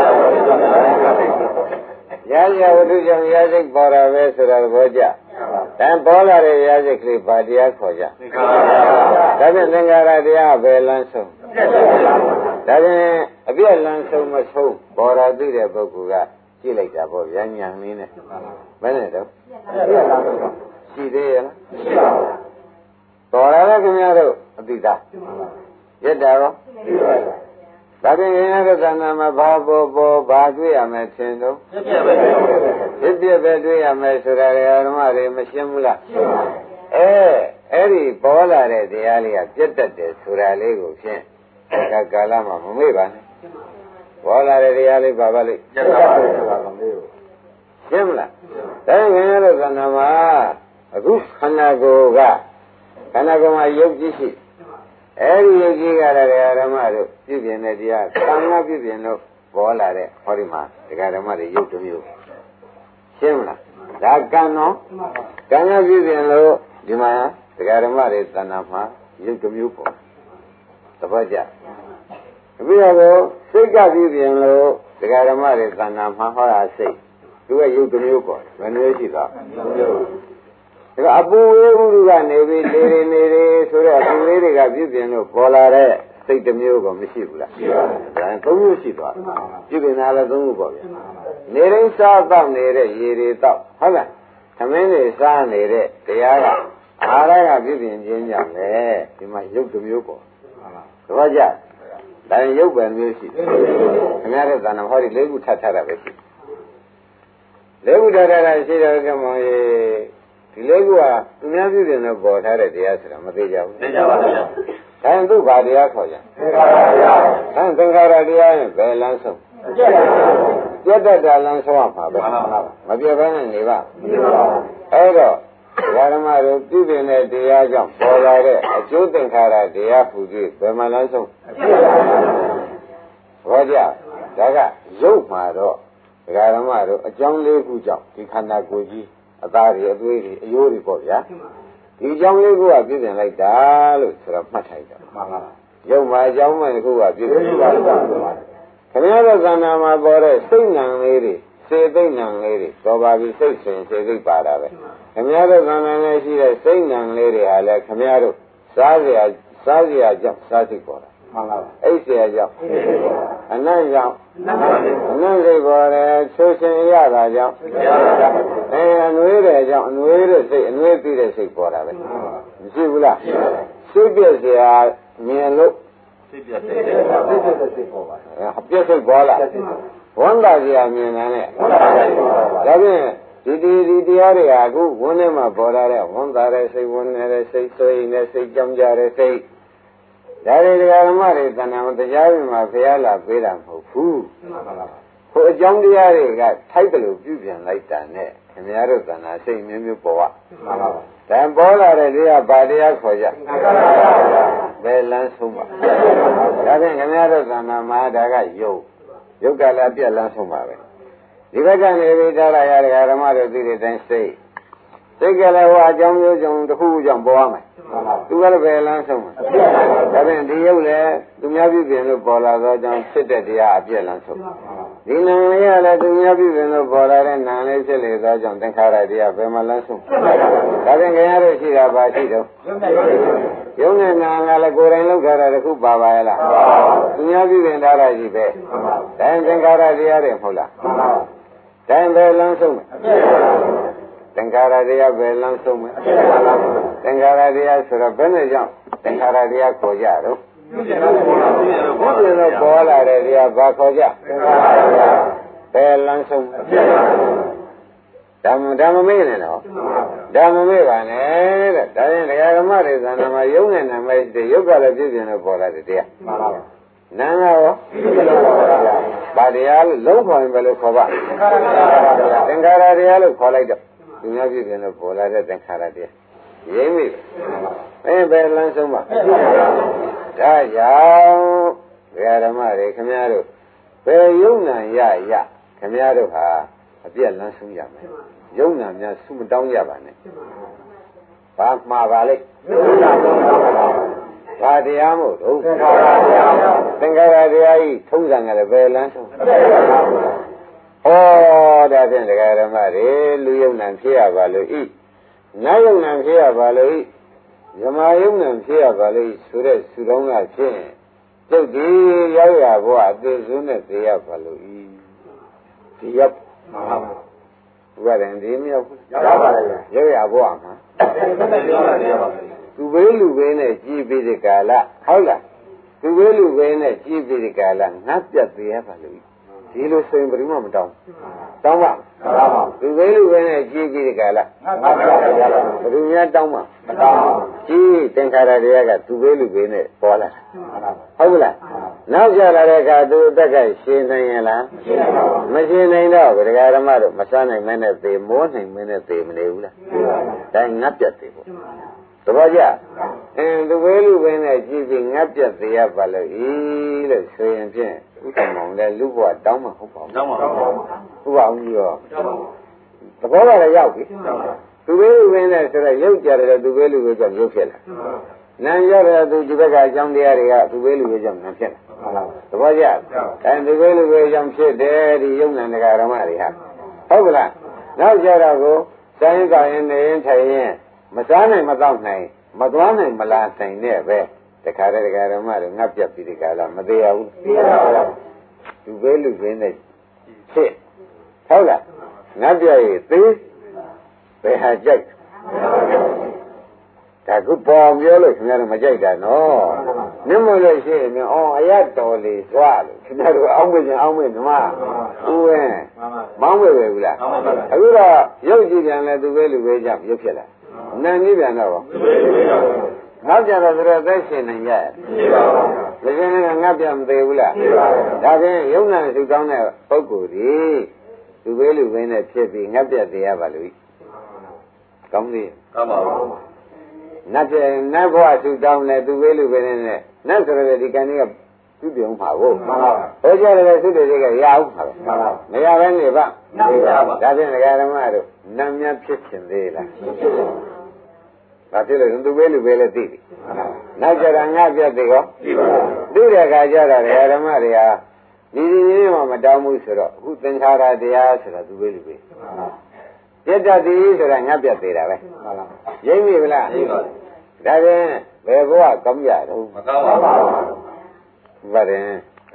ရကြဝတ္ထုကြောင့်ရစိတ်ပေါ်တာပဲဆိုတာသဘောကျတန်ပေါ်လာတဲ့ရစိတ်ကလေးဘာတရားခေါ်ကြဒါဖြင့်သင်္ခါရတရားပဲလမ်းဆုံးဒါဖြင့်အပြည့်လမ်းဆုံးမဆုံးပေါ်လာသိတဲ့ပုဂ္ဂိုလ်ကကြည့်လိုက်တာပေါ့ဗျာညာလေးနဲ့ဘယ်နဲ့တော့ရှိသေးရဲ့လားရှိပါဘူးပေါ်လာတဲ့ခင်ဗျားတို့အတိသားရစ်တာရောဒါဖြင့်ခင်ဗျားတို့သဏ္ဍာန်မှာဘာပေါ်ပေါ်ဘာတွေ့ရမယ်ထင်တော့ဖြစ်ပြပဲတွေ့ရမယ်ဆိုတာဓမ္မတွေမရှင်းဘူးလားရှင်းပါဘူးအဲအဲ့ဒီပေါ်လာတဲ့တရားလေးကပြတ်တတ်တယ်ဆိုတာလေးကိုဖြင့်အခါကာလမှာမမေ့ပါနဲ့ပေါ်လာတဲ့တရားလေးပါပါလိမ့်ပြတ်တတ်တယ်ဆိုတာကမေ့ဘူးရှင်းမလားဒါဖြင့်ခင်ဗျားတို့သဏ္ဍာန်မှာအခုခန္ဓာကိုယ်ကခန္ဓာကိုယ်မှာယုတ်ကြည်ရှိအဲ့ဒီယုတ်ကြည်ကလည်းဓမ္မတို့ပြုပြင်တဲ့တရားသံဃာပြုပြင်လို့ပေါ်လာတဲ့ဟောဒီမှာဒကာဓမ္မတွေယုတ်တစ်မျိုးရှင်းမလားဒါကံနော်ကံကပြုပြင်လို့ဒီမှာဒကာဓမ္မတွေသဏ္ဍာန်မှာယုတ်တစ်မျိုးပေါ်သဘောကျပြီးတော့စိတ်ကပြုပြင်လို့ဒကာဓမ္မတွေသဏ္ဍာန်မှာဟောတာစိတ်သူကယုတ်တစ်မျိုးပေါ်ဘယ်လိုရှိသွားဒါကအပူဝေးမှုကနေပြီးနေနေနေဆိုတော့အပူလေးတွေကပြုပြင်လို့ပေါ်လာတဲ့စိတ်တစ်မျိုးကမရှိဘူးလားရှိပါဘူးဒါသုံးမျိုးရှိသွားပြုပြင်တာလည်းသုံးခုပေါ့ဗျာနေရင်းစားတော့နေတဲ့ရေတွေတော့ဟုတ်လားသမင်းတွေစားနေတဲ့တရားကအာရကပြုပြင်ခြင်းကြောင့်လေဒီမှာရုပ်တစ်မျိုးပေါ့သဘောကျဒါရင်ရုပ်ပဲမျိုးရှိတယ်ခင်ဗျားတို့ကဏ္ဍဟောဒီလေးခုထပ်ထတာပဲရှိလေးခုထပ်ထတာရှိတော့ကမောင်ရေဒီလေးခုကသူများပြုပြင်လို့ပေါ်ထားတဲ့တရားဆိုတာမသိကြဘူးသိကြပါဘူး။ဒါရင်သူ့ဘာတရားခေါ်ကြ။သင်္ခါရတရား။ဒါသင်္ခါရတရားရင်ဘယ်လမ်းဆုံး။ပြတ်တတ်တာလမ်းဆုံးမှာပဲ။မပြတ်ဘဲနဲ့နေပါ။မရှိပါဘူး။အဲ့တော့ဓမ္မတို့ပြုပြင်တဲ့တရားကြောင့်ပေါ်လာတဲ့အကျိုးသင်္ခါရတရားဟူပြီးဘယ်မှာလမ်းဆုံး။ဘောကြ။ဒါကရုပ်မှာတော့ဓမ္မတို့အကြောင်းလေးခုကြောင့်ဒီခန္ဓာကိုယ်ကြီးအသားတွေအသွေးတွေအယိုးတွေပေါ့ဗျာဒီအကြောင်းလေးကိုကပြည့်စုံလိုက်တာလို့ဆိုတော့မှတ်ထိုက်တာမှန်ပါပါရုပ်မှာအကြောင်းမှတစ်ခုကပြည့်စုံပါပါခင်ဗျားတို့သဏ္ဍာန်မှာပေါ်တဲ့စိတ်နံလေးတွေစေသိနံလေးတွေတော်ပါပြီစိတ်ရှင်စေသိပါတာပဲခင်ဗျားတို့သဏ္ဍာန်နဲ့ရှိတဲ့စိတ်နံလေးတွေဟာလည်းခင်ဗျားတို့စားစရာစားစရာကြောင့်စားစိတ်ပေါ်တာမှန်ပါပါအိတ်စရာကြောင့်အနံ့ကြောင့်အနံ့လေးပေါ်တယ်ချိုးရှင်ရတာကြောင့်အဲအနွေးတဲ့ကြောင့်အနွေးတဲ့စိတ်အနွေးပြီးတဲ့စိတ်ပေါ်တာပဲမရှိဘူးလားစိတ်ပြည့်စရာမြင်လို့စိတ်ပြည့်စိတ်စိတ်စိတ်ပေါ်ပါတယ်အပြည့်စိတ်ပေါ်လာဝမ်းသာစရာမြင်တယ်နဲ့ဒါဖြင့်ဒီဒီဒီတရားတွေဟာအခုဝန်းထဲမှာပေါ်လာတဲ့ဝမ်းသာတဲ့စိတ်ဝန်းနေတဲ့စိတ်ဆိုရင်လည်းစိတ်ကြောင်းကြတဲ့စိတ်ဒါတွေဓမ္မတွေတဏ္ဍာမတရားပြင်မှာဖျားလာပေးတာမဟုတ်ဘူးဟိုအကြောင်းတရားတွေကထိုက်တယ်လို့ပြုပြင်လိုက်တာနဲ့ခင်ဗျားတို့တဏ္ဍာစိတ်မျိုးမျိုးပေါ်ပါမှန်ပါပါဒါပေါ်လာတဲ့တရားဗာတရားခေါ်ကြဘယ်လမ်းဆုံးပါဒါဖြင့်ခင်ဗျားတို့တဏ္ဍာမှာဒါကယုတ်ယုတ်ကလည်းပြက်လမ်းဆုံးပါပဲဒီဘက်ကနေပြီးထားရတဲ့ဓမ္မတို့သိတဲ့တိုင်းစိတ်စိတ်ကလည်းဟိုအကြောင်းမျိုးကြောင့်တစ်ခုခုကြောင့်ပေါ်ရမယ်သူကလည်းပဲလမ်းဆုံးမှာဒါဖြင့်ဒီရုပ်လည်းသူများပြုပြင်လို့ပေါ်လာသောကြောင့်ဖြစ်တဲ့တရားအပြည့်လမ်းဆုံးဒီနာလေးကလည်းသူများပြုပြင်လို့ပေါ်လာတဲ့နာလေးဖြစ်လေသောကြောင့်သင်္ခါရတရားဘယ်မှာလမ်းဆုံးဒါဖြင့်ခင်ဗျားတို့ရှိတာပါရှိတော့ရုပ်နဲ့နာကလည်းကိုယ်တိုင်လောက်ထားတာတစ်ခုပါပါရဲ့လားသူများပြုပြင်ထားတာရှိပဲဒါသင်္ခါရတရားတွေမဟုတ်လားဒါဘယ်လမ်းဆုံးသင်္ခါရတရားပဲလမ်းဆုံးမယ်သင်္ခါရတရားဆိုတော့ဘယ်နဲ့ကြောင့်သင်္ခါရတရားခေါ်ကြတော့ဘုရားတော့ပေါ်လာတဲ့တရားဘာခေါ်ကြသင်္ခါရတရားဘယ်လမ်းဆုံးဓမ္မဓမ္မမေးနေတော့ဓမ္မမေးပါနဲ့တဲ့ဒါရင်တရားဓမ္မတွေသံဃာမှာယုံနဲ့နာမိုက်တဲ့ယုတ်ကလည်းပြည့်ပြည့်နဲ့ပေါ်လာတယ်တရားမှန်ပါပါနာငါရောဗာတရားလို့လုံးခေါ်ရင်ဘယ်လိုခေါ်ပါသင်္ခါရတရားလို့ခေါ်လိုက်တော့သူများပြည့်ပြည့်နဲ့ပေါ်လာတဲ့သင်္ခါရတရားရင်းပြီအဲဘယ်လမ်းဆုံးပါဒါကြောင့်တရားဓမ္မတွေခင်ဗျားတို့ဘယ်ယုံနာရရခင်ဗျားတို့ဟာအပြည့်လမ်းဆုံးရမယ်ယုံနာများဆုမတောင်းရပါနဲ့ဘာမှားပါလိမ့်ဘာတရားမို့တော့သင်္ခါရတရားသင်္ခါရတရားကြီးထုံးစံကလည်းဘယ်လမ်းဆုံးဩဒါဖြင့်တရားဓမ္မတွေလူယုံနာဖြစ်ရပါလို့ဤနတ်ယုံနာဖြစ်ရပါလို့ဤဇမာယုံနာဖြစ်ရပါလို့ဆိုတဲ့စုတော်ကဖြင့်တုတ်ဒီရောက်ရဘဝအသေးဆုံးနဲ့သိရပါလို့ဤဒီရောက်မှန်ပါဘုရားရင်ဒီမြောက်ရောက်ပါလေရောက်ရဘဝမှာသူဘေးလူဘေးနဲ့ကြည်ပြီးဒီကာလဟုတ်လားသူဘေးလူဘေးနဲ့ကြည်ပြီးဒီကာလငတ်ပြတ်သေးရပါလို့ဒီလိုဆိုရင်ဘယ်သူမှမတောင်းတောင်းပါမသူဘေးလူဘေးနဲ့ကြည်ပြီးဒီကာလငတ်ပြတ်သေးရပါဘယ်သူများတောင်းမှာမတောင်းကြည်သင်္ခါရတရားကသူဘေးလူဘေးနဲ့ပေါ်လာဟုတ်ကလားနောက်ကြလာတဲ့အခါသူအသက်ကရှင်းနိုင်ရလားမရှင်းနိုင်တော့ဗဒဂရမတို့မစားနိုင်မဲနဲ့သေမောနိုင်မဲနဲ့သေမနေဘူးလားတိုင်းငတ်ပြတ်သေးပေါ့သဘောကျအင်းသူဝဲလူပဲနဲ့ကြည့်ပြီးငတ်ပြတ်သေးရပါလို့ဤလို့ဆိုရင်ဖြင့်ဥက္ကမောင်လည်းလူဘဝတောင်းမှဟုတ်ပါဘူးတောင်းမှဟုတ်ပါဘူးဥပအောင်ကြီးရောသဘောကလည်းရောက်ပြီသူဝဲလူပဲနဲ့ဆိုတော့ရုပ်ကြတယ်သူဝဲလူပဲကြောင့်ရုပ်ဖြစ်လာနာမ်ရတယ်သူဒီဘက်ကအကြောင်းတရားတွေကသူဝဲလူပဲကြောင့်နာမ်ဖြစ်လာသဘောကျအဲသူဝဲလူပဲကြောင့်ဖြစ်တယ်ဒီယုံနာနဂရမတွေဟာဟုတ်ကလားနောက်ကြတော့ကိုတိုင်းကောင်းရင်နေရင်ထိုင်ရင်မစားနိုင်မတော့နိုင်မသွားနိုင်မလားနိုင်နဲ့ပဲတခါတည်းတခါဓမ္မတွေငတ်ပြတ်ပြီးဒီကလာမသေးရဘူးသိရပါဘူးလူပဲလူပဲနဲ့ဖြစ်ဟုတ်လားငတ်ပြရဲ့သေးဘယ်ဟာကြိုက်ဒါကပေါ်ပြောလို့ခင်ဗျားတို့မကြိုက်တာနော်နင့်မလို့ရှိရင်အော်အရတော်လေးသွားလို့ခင်ဗျားတို့အောင်းမင်းအောင်းမင်းဓမ္မဦးဝင်းမောင်းဝဲပဲဘူးလားအခုတော့ရုပ်ကြည့်ပြန်လဲသူပဲလူပဲကြောင့်ရုပ်ဖြစ်လာနာမည်ပြန်တော့နောက်ကြတော့ဆိုတော့သက်ရှင်နိုင်ကြရဲ့မရှိပါဘူးဒီကနေ့ငါပြန်မသေးဘူးလားဒါဖြင့်ယုံနာစုကောင်းတဲ့ပုဂ္ဂိုလ်ဒီသူပဲလူပဲနဲ့ဖြစ်ပြီးငါပြတ်သေးရပါလို့ကောင်းသေးကောင်းပါဘူးနတ်ပြန်နတ်ဘဝစုကောင်းလဲသူပဲလူပဲနဲ့နတ်ဆိုရတဲ့ဒီကနေ့ကသူပြုံးပါဘူးမှန်ပါပါဟောကြတယ်သုတေတွေကရအောင်ပါမှန်ပါမရဘဲနေပါနေပါပါဒါဖြင့်ဒကာဓမ္မတို့နတ်များဖြစ်ခြင်းသေးလားဘာဖြစ်လို့သူပဲလူပဲလည်းသိတယ်နောက်ကြတာငါပြတ်သေးကောသိပါဘူးသိတဲ့အခါကျတော့ဒကာဓမ္မတွေဟာဒီဒီလေးမှမတောင်းဘူးဆိုတော့အခုသင်္ခါရတရားဆိုတော့သူပဲလူပဲပြတ်တတ်သည်ဆိုတာငါပြတ်သေးတာပဲရိပ်မိဗလားရိပ်ပါဒါဖြင့်ဘယ်ဘဝကောင်းကြတော့မကောင်းပါဘူးဗရင်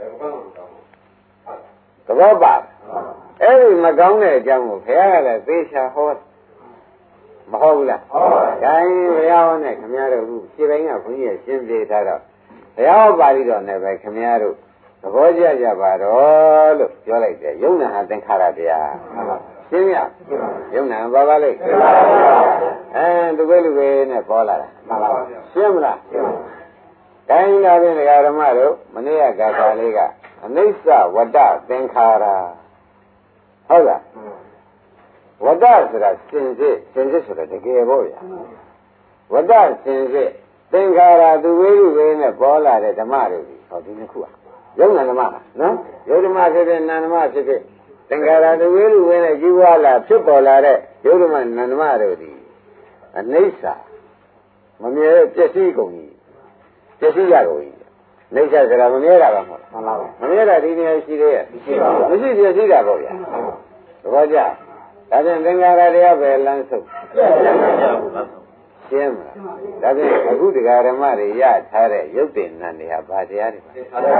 သဘောပါအဲ့ဒီမကောင်းတဲ့အကြောင်းကိုဘုရားကလည်းသေချာဟောမဟုတ်ဘူးလားဟုတ်ပါဘူး။ဒါရင်ဘုရားဟောနဲ့ခင်ဗျားတို့ခုခြေပိုင်းကဘုန်းကြီးရှင်းပြထားတော့ဘုရားဟောပါဠိတော်နဲ့ပဲခင်ဗျားတို့သဘောကျကြပါတော့လို့ပြောလိုက်တယ်ယုံနာဟာသင်္ခါရတရားဟုတ်ပါဘူးရှင်းရယုံနာဘာပါလိမ့်အဲသူပဲလူပဲနဲ့ပေါ်လာတာမှန်ပါပါရှင်းမလားရှင်းပါတိုင်းလာတဲ့ဓမ္မတို့မနေ့ကဂါထာလေးကအနိစ္စဝတ္တသင်္ခါရဟုတ်လားဝတ္တဆိုတာစင်စစ်စင်စစ်ဆိုတာတကယ်ပေါ့ဗျာဝတ္တစင်စစ်သင်္ခါရသူဝိရုဝေနဲ့ပေါ်လာတဲ့ဓမ္မတွေဟောဒီနှစ်ခုอ่ะယုံနာဓမ္မလားနော်ယုံဓမ္မဖြစ်ဖြစ်နာဓမ္မဖြစ်ဖြစ်သင်္ခါရသူဝိရုဝေနဲ့ကြီးပွားလာဖြစ်ပေါ်လာတဲ့ယုံဓမ္မနာဓမ္မတို့ဒီအနိစ္စမမြဲပျက်စီးကုန်ကြီးပျက်စီးရကုန်ကြီးနိစ္စဆိုတာမမြဲတာပါမဟုတ်လားမှန်ပါပါမမြဲတာဒီနေရာရှိသေးရဲ့မရှိပါဘူးမရှိပျက်စီးတာပေါ့ဗျာသဘောကျဒါဖြင့်သင်္ခါရတရားပဲလမ်းဆုပ်ရှင်းမလားဒါဖြင့်အခုတရားဓမ္မတွေရထားတဲ့ရုပ်တင်နံတွေဟာဘာတရားတွေပါ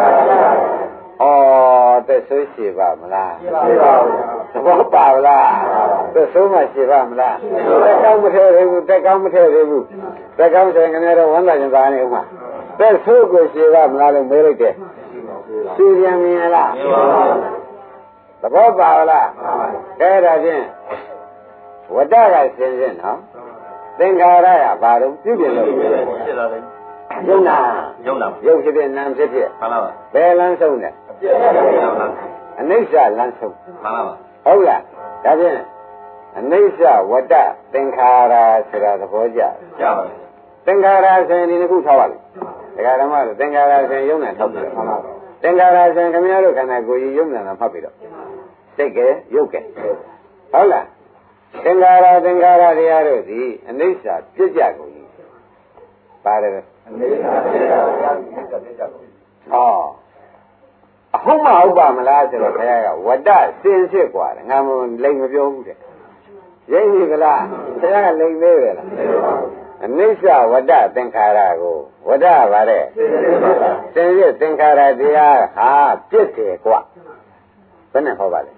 ဩသက်ဆိုးရှိပါမလားရှိပါဘူးသဘောပါလားသက်ဆိုးမှရှိပါမလားသက်ကောင်းမထဲသေးဘူးသက်ကောင်းမထဲသေးဘူးသက်ကောင်းဆိုရင်ခင်ဗျားတို့ဝမ်းသာကြပါနေဥမာသက်ဆိုးကိုရှိပါမလားလို့မေးလိုက်တယ်ရှိပြန်မြင်လားသဘောပါလားကဲဒါဖြင့်ဝတ္တကစင်စစ်နော်သင်္ခါရကဘာလို့ပြုပြင်လို့ဖြစ်လာတယ်ယုံနာယုံနာယုတ်ဖြစ်တဲ့နာမ်ဖြစ်ဖြစ်မှန်ပါပါဘယ်လမ်းဆုံးလဲအပြည့်အနိစ္စလမ်းဆုံးမှန်ပါပါဟုတ်လားဒါဖြင့်အနိစ္စဝတ္တသင်္ခါရဆိုတာသဘောကျကျပါပြီသင်္ခါရဆိုရင်ဒီတစ်ခုထားပါလိမ့်ဒကာဓမ္မတို့သင်္ခါရဆိုရင်ယုံနာထောက်တယ်မှန်ပါပါသင်္ခါရဆိုရင်ခင်ဗျားတို့ခန္ဓာကိုယ်ကြီးယုံနာတာမှတ်ပြီးတော့စိတ်ကဲရုပ်ကဲဟုတ်လားသင်္ခါရသင်္ခါရတရားတို့ဒီအနိစ္စပြည့်ကြကုန်ကြီးပါတယ်အနိစ္စပြည့်ကြကုန်ကြီးဟောအဟုတ်မဟုတ်ပါမလားဆိုတော့ဘုရားကဝတ္တစင်စစ်กว่าငါမလိမ်မပြောဘူးတဲ့ရိပ်ပြီကလားဘုရားကလိမ်သေးပဲလားအနိစ္စဝတ္တသင်္ခါရကိုဝတ္တပါတဲ့စင်စစ်သင်္ခါရတရားဟာပြည့်တယ်กว่าဘယ်နဲ့ဟောပါလဲ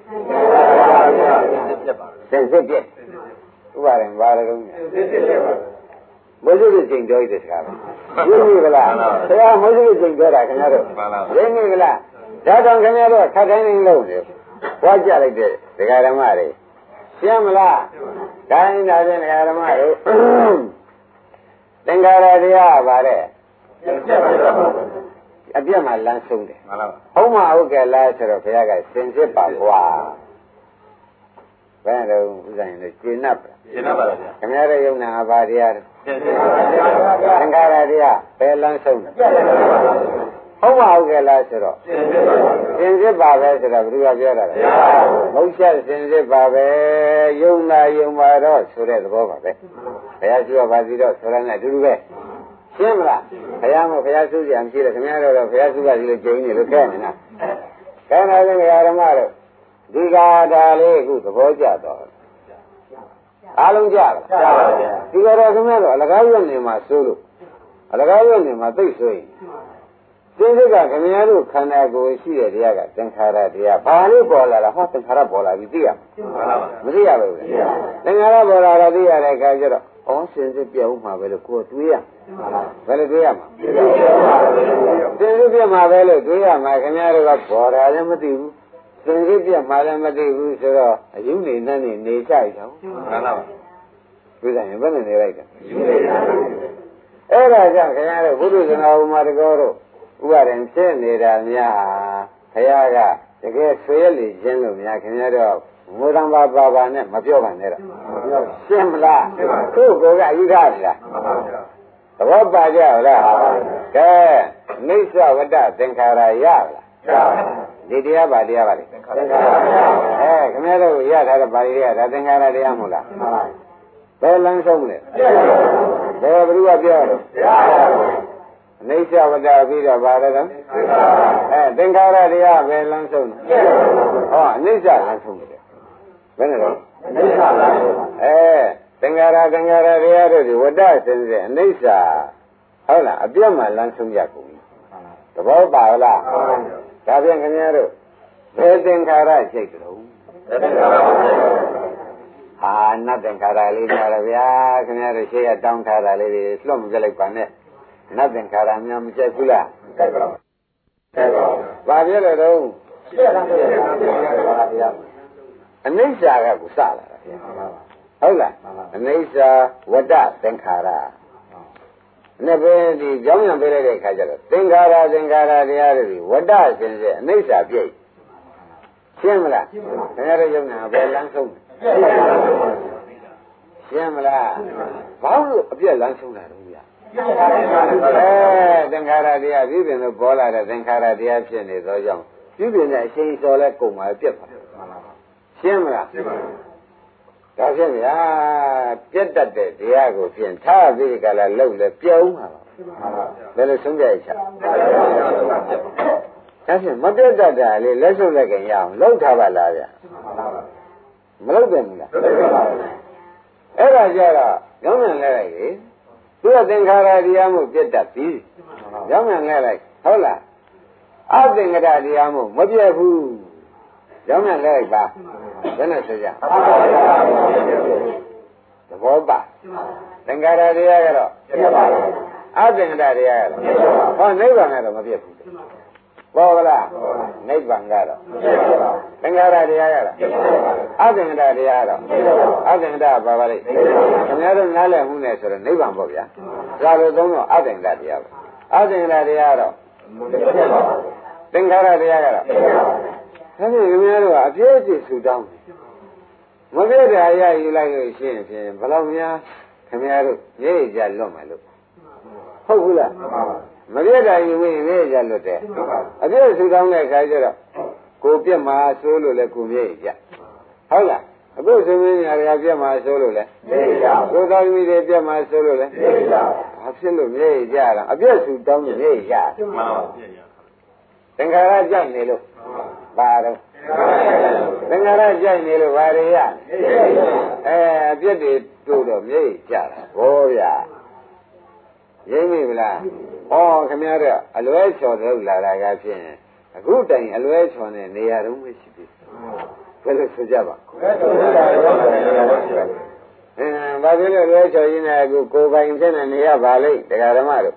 စင်စစ်ပြည့်ဥပါရင်ဘာလို့လဲမုဇ္ဇိချိန်ပြောရတဲ့စကားပဲရိပ်ပြီကလားဘုရားမုဇ္ဇိချိန်ပြောတာခင်ဗျားတို့ရိပ်ပြီကလားဒါကြောင့်ခင်ဗျားတို့ခက်တိုင်းလေးလို့တယ်ဟောကြလိုက်တဲ့ဒကာဓမ္မတွေရှင်းမလားဒါရင်ဒါဖြင့်ဒကာဓမ္မတွေသင်္ခါရတရားပါတဲ့အပြတ်မှလမ်းဆုံးတယ်မှန်ပါဟုတ်မဟုတ်ကဲလားဆိုတော့ဘုရားကစင်စစ်ပါကွာဘယ်တော့ဥစ္စာရင်လည်းကျင့်납ပါကျင့်납ပါဗျာခင်ဗျားတို့ယုံနာဘာတရားသင်္ခါရတရားဘယ်လမ်းဆုံးလဲဟုတ်မဟုတ်ကဲလားဆိုတော့စင်စစ်ပါပဲဆိုတော့ဘယ်သူကပြောတာလဲမဟုတ်ချက်စင်စစ်ပါပဲယုံနာယုံပါတော့ဆိုတဲ့သဘောပါပဲဘုရားရှိခိုးပါစီတော့ဆိုရတဲ့အတူတူပဲရှင်းမလားဘုရားမဘုရားစုကြံရှိတယ်ခင်ဗျားတို့တော့ဘုရားစုကဒီလိုကျင်းနေလို့ခဲနေလားခဲနေတယ်ဓမ္မတို့ဒီကာဒါလေးအခုသဘောကျတော့အားလုံးကြပါလားကြပါဗျာဒီကတော့ခင်ဗျားတို့အလကားရွက်နေမှာစိုးလို့အလကားရွက်နေမှာသိဆိုရင်စင်စစ်ကခင်ဗျားတို့ခန္ဓာကိုယ်ရှိတဲ့တရားကသင်္ခါရတရားဘာလို့ပေါ်လာတာဟောသင်္ခါရပေါ်လာပြီသိရမှာမသိရပါဘူးသင်္ခါရပေါ်လာတော့သိရတဲ့အခါကျတော့ဩစင်စစ်ပြောင်းမှာပဲလို့ကိုယ်တွေးရဘယ်လိုတွေးရမှာစင်စစ်ပြမှာပဲလို့တွေးရမှာခင်ဗျားတို့ကပေါ်တာလည်းမသိဘူးစင်စစ်ပြမှာလည်းမသိဘူးဆိုတော့အယူနေနဲ့နေနေကြရအောင်မှန်ပါပါသိကြရင်ဘယ်နဲ့နေလိုက်တာယူနေတာအဲ့ဒါကြောင့်ခင်ဗျားတို့ဘုဒ္ဓဇနာဥမာတကောတို့ဥပါရင်ဖြစ်နေတာများဘုရားကတကယ်ဆွေရလေခြင်းလို့များခင်ဗျားတို့မောဒံဘာဘာဘာနဲ့မပြောပါနဲ့တော့ရှင်းမလားသူ့ကိုယ်ကအယူထားတယ်လားသဘောပါကြလားကဲနိစ္စဝတ္တသင်္ခါရရလားဒီတရားပါတရားပါလေသင်္ခါရအဲခင်ဗျားတို့ရထားတဲ့ပါဠိတွေကဒါသင်္ခါရတရားမဟုတ်လားဘယ်လမ်းဆုံးလဲဘယ်ဘ누구ကပြောတော့အနိစ္စဝတ္တပြီးတော့ဘာလဲကအဲသင်္ခါရတရားပဲလမ်းဆုံးတယ်ဟောအနိစ္စလမ်းဆုံးတယ်ဘယ်နဲ့တော့အနိစ္စလမ်းဆုံးအဲသင်္ခါရသင်္ခါရတရားတို့ဒီဝတ္တစင်စေအနိစ္စဟုတ်လားအပြတ်မှလမ်းဆုံးရကုန်ပြီသဘောပါလားဒါပြန်ခင်ဗျားတို့ဘယ်သင်္ခါရစိတ်ကြလို့သင်္ခါရဟာနတ်သင်္ခါရလေးများတော့ဗျာခင်ဗျားတို့ရှေ့ကတောင်းထားတာလေးတွေလွတ်မပြလိုက်ပါနဲ့နတ်သင်္ခါရများမချက်ဘူးလားကြိုက်ပါဘူးကြိုက်ပါဘူးဘာဖြစ်လဲတော့အနိစ္စကကိုစလာတာဟုတ်လားအနိစ္စဝတ္တသင်္ခါရနဲ့ပဲဒီကြောင်းရံပေးလိုက်တဲ့အခါကျတော့သင်္ခါရသင်္ခါရတရားတွေဝတ္တစင်စစ်အနိစ္စပြည့်ရှင်းမလားခင်ဗျားတို့ယုံနာဘယ်လမ်းဆုံးရှင်းမလားဘာလို့အပြည့်လမ်းဆုံးတာတော့ဗျာအဲသင်္ခါရတရားပြုပြင်လို့ပေါ်လာတဲ့သင်္ခါရတရားဖြစ်နေသောကြောင့်ပြုပြင်တဲ့အချိန်စော်လဲကုန်ပါပြတ်ပါရှင်းမလားဒါဖြင့်ဗျာပြတ်တတ်တဲ့တရားကိုဖြင့်ထားပြီးကြလားလှုပ်လဲပြုံးမှာပါဘယ်လိုဆုံးဖြတ်ချက်ဒါဖြင့်မပြတ်တတ်တာလေလက်ဆုပ်လက်ခင်ရအောင်လှုပ်ထားပါလားဗျာမလှုပ်တယ်ဘူးလားအဲ့ဒါကြတော့ရောင်းမြန်လဲလိုက်လေသူကသင်္ခါရတရားမှုပြတ်တတ်ပြီရောင်းမြန်လဲလိုက်ဟုတ်လားအသင်္ခါရတရားမှုမပြတ်ဘူးရောင်းမြန်လဲလိုက်ပါဘယ်နဲ့ဆိုကြသဘောပါသင်္ခါရတရားကတော့ပြတ်ပါဘူးအသင်္ခါရတရားကတော့ဟောနိဗ္ဗာန်ကတော့မပြတ်ဘူးပေါ်ကလားနိဗ္ဗာန်ကတော့သင်္ခါရတရားကတော့အသင်္ခါရတရားတော့အသင်္ခါရပါပါလိမ့်ခင်ဗျားတို့နားလည်မှုနဲ့ဆိုတော့နိဗ္ဗာန်ပေါ့ဗျာဒါလိုသုံးတော့အသင်္ခါရတရားပဲအသင်္ခါရတရားတော့သင်္ခါရတရားကတော့ဒါဖြင့်ခင်ဗျားတို့ကအပြည့်အစုံဆူတောင်းမပြည့်တဲ့အရာယူလိုက်လို့ရှိရင်ဖြင့်ဘယ်လောက်များခင်ဗျားတို့ရေးကြလွတ်မယ်လို့ဟုတ်ဘူးလားမပြည့်တဲ့အယူဝင်ရေးကြလွတ်တယ်အပြည့်ဆူတောင်းတဲ့အခါကျတော့ကိုပြက်မှာဆိုးလို့လဲကိုမြေကြဟုတ်လားအခုဆိုမင်းညာတွေကပြက်မှာဆိုးလို့လဲမြေကြကိုတော်သမီးတွေပြက်မှာဆိုးလို့လဲမြေကြဘာဖြစ်လို့မြေကြတာအပြည့်ဆူတောင်းလို့မြေကြမှန်ပါဗျာသင်္ခါရကြိုက်နေလို့ဘာတော့သင်္ခါရကြိုက်နေလို့ဘာတွေရအဲအပြည့်တွေတို့တော့မြေကြတာဘောဗျာရင်းမိဗလားဩခင်ဗျားတို့အလွဲချော်တော့လာတာကဖြင့်အခုတိုင်အလွဲချော်နေနေရာတော့မရှိဘူးဘယ်လိုဆိုကြပါအဲဘာဖြစ်လို့လွဲချော်ရင်းနဲ့အခုကိုယ်ပိုင်ဖြစ်နေနေရပါလိမ့်တရားဓမ္မတို့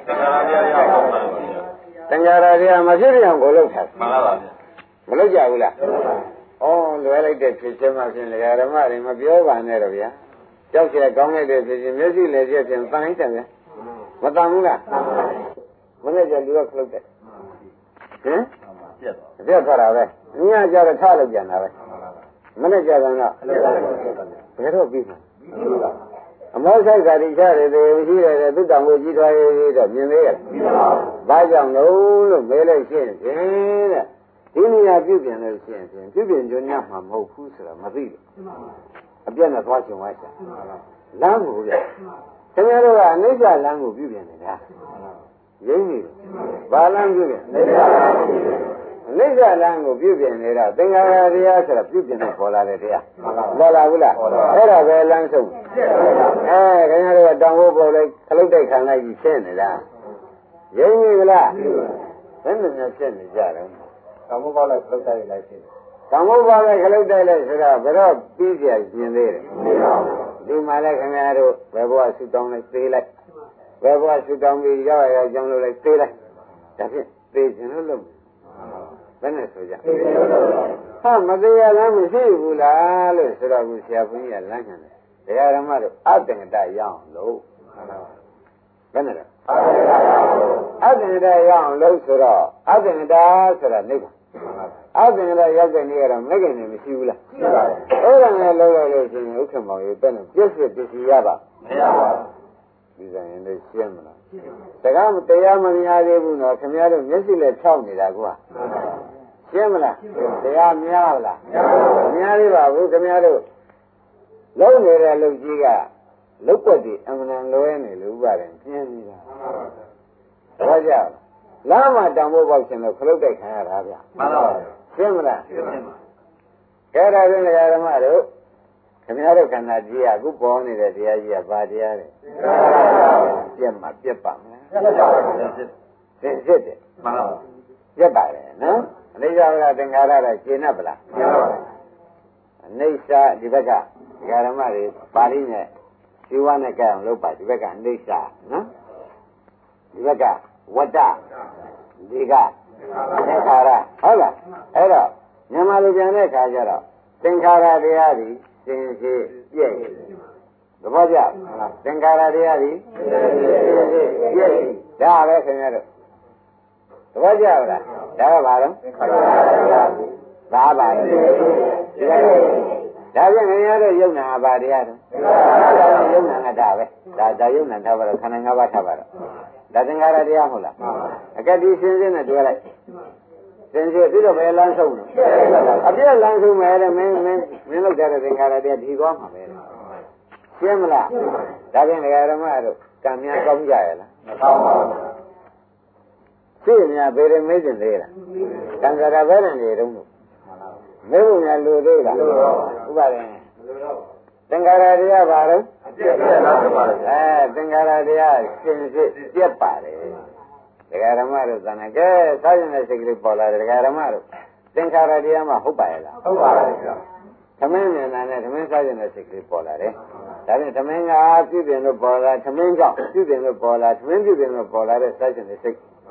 သင်္ခါရတရားမဖြစ်ပြန်ကိုလောက်ထားမှန်ပါပါမလောက်ကြဘူးလားဩလွဲလိုက်တဲ့ဖြစ်ချင်းမှဖြင့်တရားဓမ္မတွေမပြောပါနဲ့တော့ဗျာကြောက်ကြကောင်းလိုက်တဲ့ဖြစ်ချင်းမျက်စိလည်းပြည့်ဖြင့်တန်လိုက်တယ်ဗျာမတန်ဘူးလားမနေ့ကလူကခလုတ်တယ်ဟင်ပြက်သွားပြက်သွားတာပဲညကြတော့ထားလို့ပြန်တာပဲမနေ့ကကတော့ဘယ်တော့ပြီးမှာအမောဆိုင်ကတိချရတယ်တေရှိတယ်သူတောင်ကိုကြီးထွားရေးတော့မြင်သေးရဲ့ဘာကြောင့်လို့လို့မဲလိုက်ရှင်းဖြင့်တဲ့ဒီနေရာပြုပြင်လို့ရှင်းဖြင့်ပြုပြင်ကြညမှာမဟုတ်ဘူးဆိုတာမသိဘူးအပြက်နဲ့သွားချင်သွားချင်လမ်းကိုပြခင်ဗျားတို့ကအနိစ္စလမ်းကိုပြုပြင်နေတာရင်းနေဘာလမ်းပြုပြင်အနိစ္စလမ်းကိုအနိစ္စလမ်းကိုပြုပြင်နေတာသင်္ခါရတရားဆိုတာပြုပြင်နေပေါ်လာတဲ့တရားပေါ်လာဘူးလားအဲ့ဒါပဲလမ်းဆုံးအဲခင်ဗျားတို့ကတောင်ဖို့ပေါ်လိုက်ခလုတ်တိုက်ခံလိုက်ပြီးရှင်းနေလားရင်းနေကြလားဘယ်နဲ့များရှင်းနေကြတယ်တောင်ဖို့ပေါ်လိုက်ခလုတ်တိုက်လိုက်ရှင်းတောင်ဖို့ပေါ်လိုက်ခလုတ်တိုက်လိုက်ဆိုတာဘယ်တော့ပြီးပြရှင်းသေးတယ်ဒီမှာလည်းခင်ဗျားတို့ဘယ်ဘဝဆူတောင်းလိုက်သေးလိုက်ဘယ်ဘဝဆူတောင်းပြီးရောက်ရကြောင်းလို့လိုက်သေးလိုက်ဒါဖြင့်သေခြင်းလို့လုပ်ဘယ်နဲ့ဆိုကြဟာမသေးရလားမရှိဘူးလားလို့ဆိုတော့ဘူးဆရာဘုန်းကြီးကလမ်းညွှန်တယ်တရားဓမ္မတို့အတ္တငတရအောင်လို့ဘယ်နဲ့လဲအတ္တငတရအောင်လို့ဆိုတော့အတ္တငတဆိုတာနိဗ္ဗာန်အသင်္ကရရောက်တဲ့နေရာတော့မဂ္ဂင်နေမရှိဘူးလားရှိပါတယ်အဲ့ဒါနဲ့လောက်လိုက်လို့ရှိရင်ဥက္ကမောင်ရေတဲ့ပြည့်စုံပစ္စည်းရပါမရပါဘူးဒီဆိုင်ရင်လည်းရှင်းမလားတကားမတရားမများသေးဘူးနော်ခင်ဗျားတို့မျက်စိနဲ့ဖြောက်နေတာကွာရှင်းမလားတရားများလားမများသေးပါဘူးခင်ဗျားတို့လုံးနေတဲ့လူကြီးကလုတ်ွက်ဒီအမှန်တန်လွဲနေလို့ဥပါရင်ပြင်းနေတာဒါကြောင့်လမ်းမှာတောင်ဖို့ပေါက်ရှင်လို့ခလုတ်တိုက်ခံရတာဗျမှန်ပါပါရှင်းမလားရှင်းပါပါကဲဒါဖြင့်ဓမ္မတို့ခင်ဗျားတို့ခန္ဓာကြီးကအခုပေါ်နေတဲ့တရားကြီးကဘာတရားလဲပြက်မှာပြက်ပါမလားပြက်ပါပါသင်စစ်တယ်မှန်ပါပါပြက်ပါတယ်နော်အနိစ္စဝရသင်္ခါရတော့ရှင်း납ဗလားရှင်းပါပါအနိစ္စဒီဘက်ကဓမ္မတွေပါဠိနဲ့ဇီဝနဲ့ကြအောင်လုပ်ပါဒီဘက်ကအနိစ္စနော်ဒီဘက်ကဝတ္တဒီကသင်္ခါရဟုတ်လားအဲ့တော့မြန်မာလူပြန်တဲ့ခါကျတော့သင်္ခါရတရားသည်သင်ရှိပြည့်သဘောကျသင်္ခါရတရားသည်သင်ရှိပြည့်ဒါပဲခင်ဗျားတို့သဘောကျလားဒါကဘာလဲသင်္ခါရတရားဒါပါလေဒီကဒါပြန်ခင်ဗျားတို့ယုံနာဘာတရားတော့ယုံနာကဒါပဲဒါဒါယုံနာထားပါတော့ခန္ဓာ၅ပါးထားပါတော့ဒါသင်္ခါရတရားဟုတ်လားအကတိရှင်းရှင်းနဲ့တွဲလိုက်သင်္ခေပြီးတော့ဘယ်လမ်းဆုံးလဲအပြည့်လမ်းဆုံးမယ်တဲ့မင်းမင်းမင်းလောက်ကြတဲ့သင်္ခါရတရားဒီသွားမှာပဲရှင်းမလားဒါဖြင့်ဒကာဓမ္မတို့ကံများကောင်းကြရလားမကောင်းပါဘူးသိများဘယ်ရမေးကျင်သေးလားကံကြတာပဲနဲ့နေတော့မေးဖို့များလိုသေးလားဥပါရင်သင်္ခါရတရားဘာလို့အပြည့်ပြည့်လားဆိုပါလေအဲသင်္ခါရတရားရှင်းရှင်းပြတ်ပါတယ်ဒကာဓမ္မတို့သံဃာကဲသာရင်တဲ့စိတ်ကလေးပေါ်လာတယ်ဒကာဓမ္မတို့သင်္ခါရတရားမှဟုတ်ပါရဲ့လားဟုတ်ပါပါဗျာသမင်းမြန်နာနဲ့သမင်းစားရင်တဲ့စိတ်ကလေးပေါ်လာတယ်ဒါဖြင့်သမင်းကပြုပြင်လို့ပေါ်လာသမင်းကြောင့်ပြုပြင်လို့ပေါ်လာသမင်းပြုပြင်လို့ပေါ်လာတဲ့စားရင်တဲ့စိတ်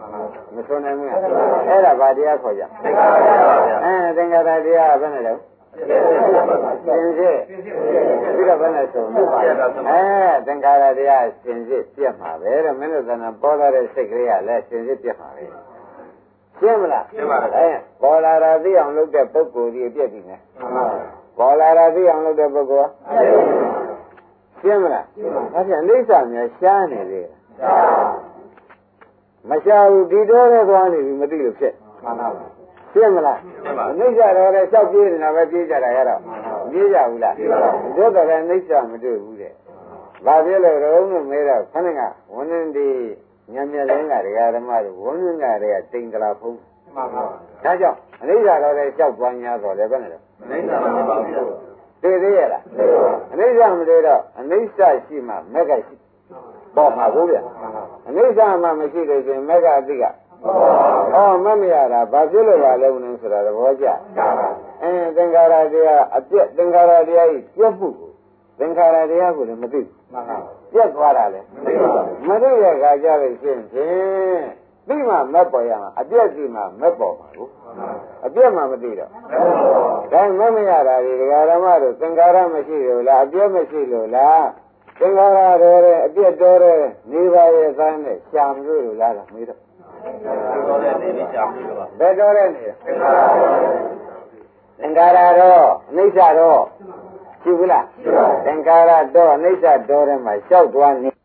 မဆိုနိုင်ဘူးလားအဲ့ဒါဗာတရားခေါ်ကြအဲသင်္ခါရတရားဘယ်နဲ့လဲစင်စစ်ပြီးတော့ဘယ်နဲ့ဆိုအဲသင်္ခါရတရားစင်စစ်ပြတ်မှာပဲတဲ့မင်းတို့ကပေါ်လာတဲ့စိတ်ကလေးကလည်းစင်စစ်ပြတ်မှာပဲရှင်းမလားရှင်းပါပြီအဲပေါ်လာတာသိအောင်လုပ်တဲ့ပုဂ္ဂိုလ်ကြီးအပြည့်ပြီနဲ့ပေါ်လာတာသိအောင်လုပ်တဲ့ပုဂ္ဂိုလ်ရှင်းမလားဒါပြန်အိဋ္ဌာများရှားနေသေးတယ်မရှားဘူးဒီတော့လည်းသွားနေပြီမသိလို့ဖြစ်မှန်ပါဘူးရှင်းမလားအိဋ္ဌာတော့လည်းလျှောက်ပြေးနေတာပဲပြေးကြတာရတော့ပြေးကြဘူးလားတို့တော့လည်းအိဋ္ဌာမတွေ့ဘူးတဲ့ဘာဖြစ်လို့တော့လို့မေးတော့ခဏကဝန်းနေဒီညံ့ညက်လင်းကတရားဓမ္မတို့ဝန်းနေကတွေကတိမ်တလာဖုံးမှန်ပါဘူးဒါကြောင့်အိဋ္ဌာတော့လည်းလျှောက်သွား냐တော့လည်းဘယ်နဲ့လဲအိဋ္ဌာမပါဘူးသိသေးရလားအိဋ္ဌာမသေးတော့အိဋ္ဌာရှိမှမက်ကရှိပေါ်မှာဘူးဗျအိဋ္ဌာမှမရှိလို့ရှင်မက်ကအတိကဟောမမရတာဘာဖြစ်လို့ပါလဲဦးနေဆိုတာသဘောကျအင်းသင်္ခါရတရားအပြည့်သင်္ခါရတရားကြီးပြတ်ဖို့သင်္ခါရတရားကိုလည်းမသိဘူးပြတ်သွားတာလေမသိတဲ့အခါကျလို့ရှင်ဖြင့်သိမှမက်ပေါ်ရမှာအပြည့်စီမှမက်ပေါ်မှာကိုအပြည့်မှမသိတော့ဒါမမရတာဒီဒကာဓမ္မတို့သင်္ခါရမရှိလို့လားအပြည့်မရှိလို့လားသင်္ခါရတော်တဲ့အပြည့်တော်တဲ့နေပါရဲ့အတိုင်းနဲ့ရှာမလို့လို့လားမေးတော့တော်တဲ့နေနေရှာမလို့ပါဘယ်တော်တဲ့နေသင်္ခါရတော့အနိစ္စတော့ရှိဘူးလားသင်္ခါရတော့အနိစ္စတော်တဲ့မှာလျှောက်သွားနေ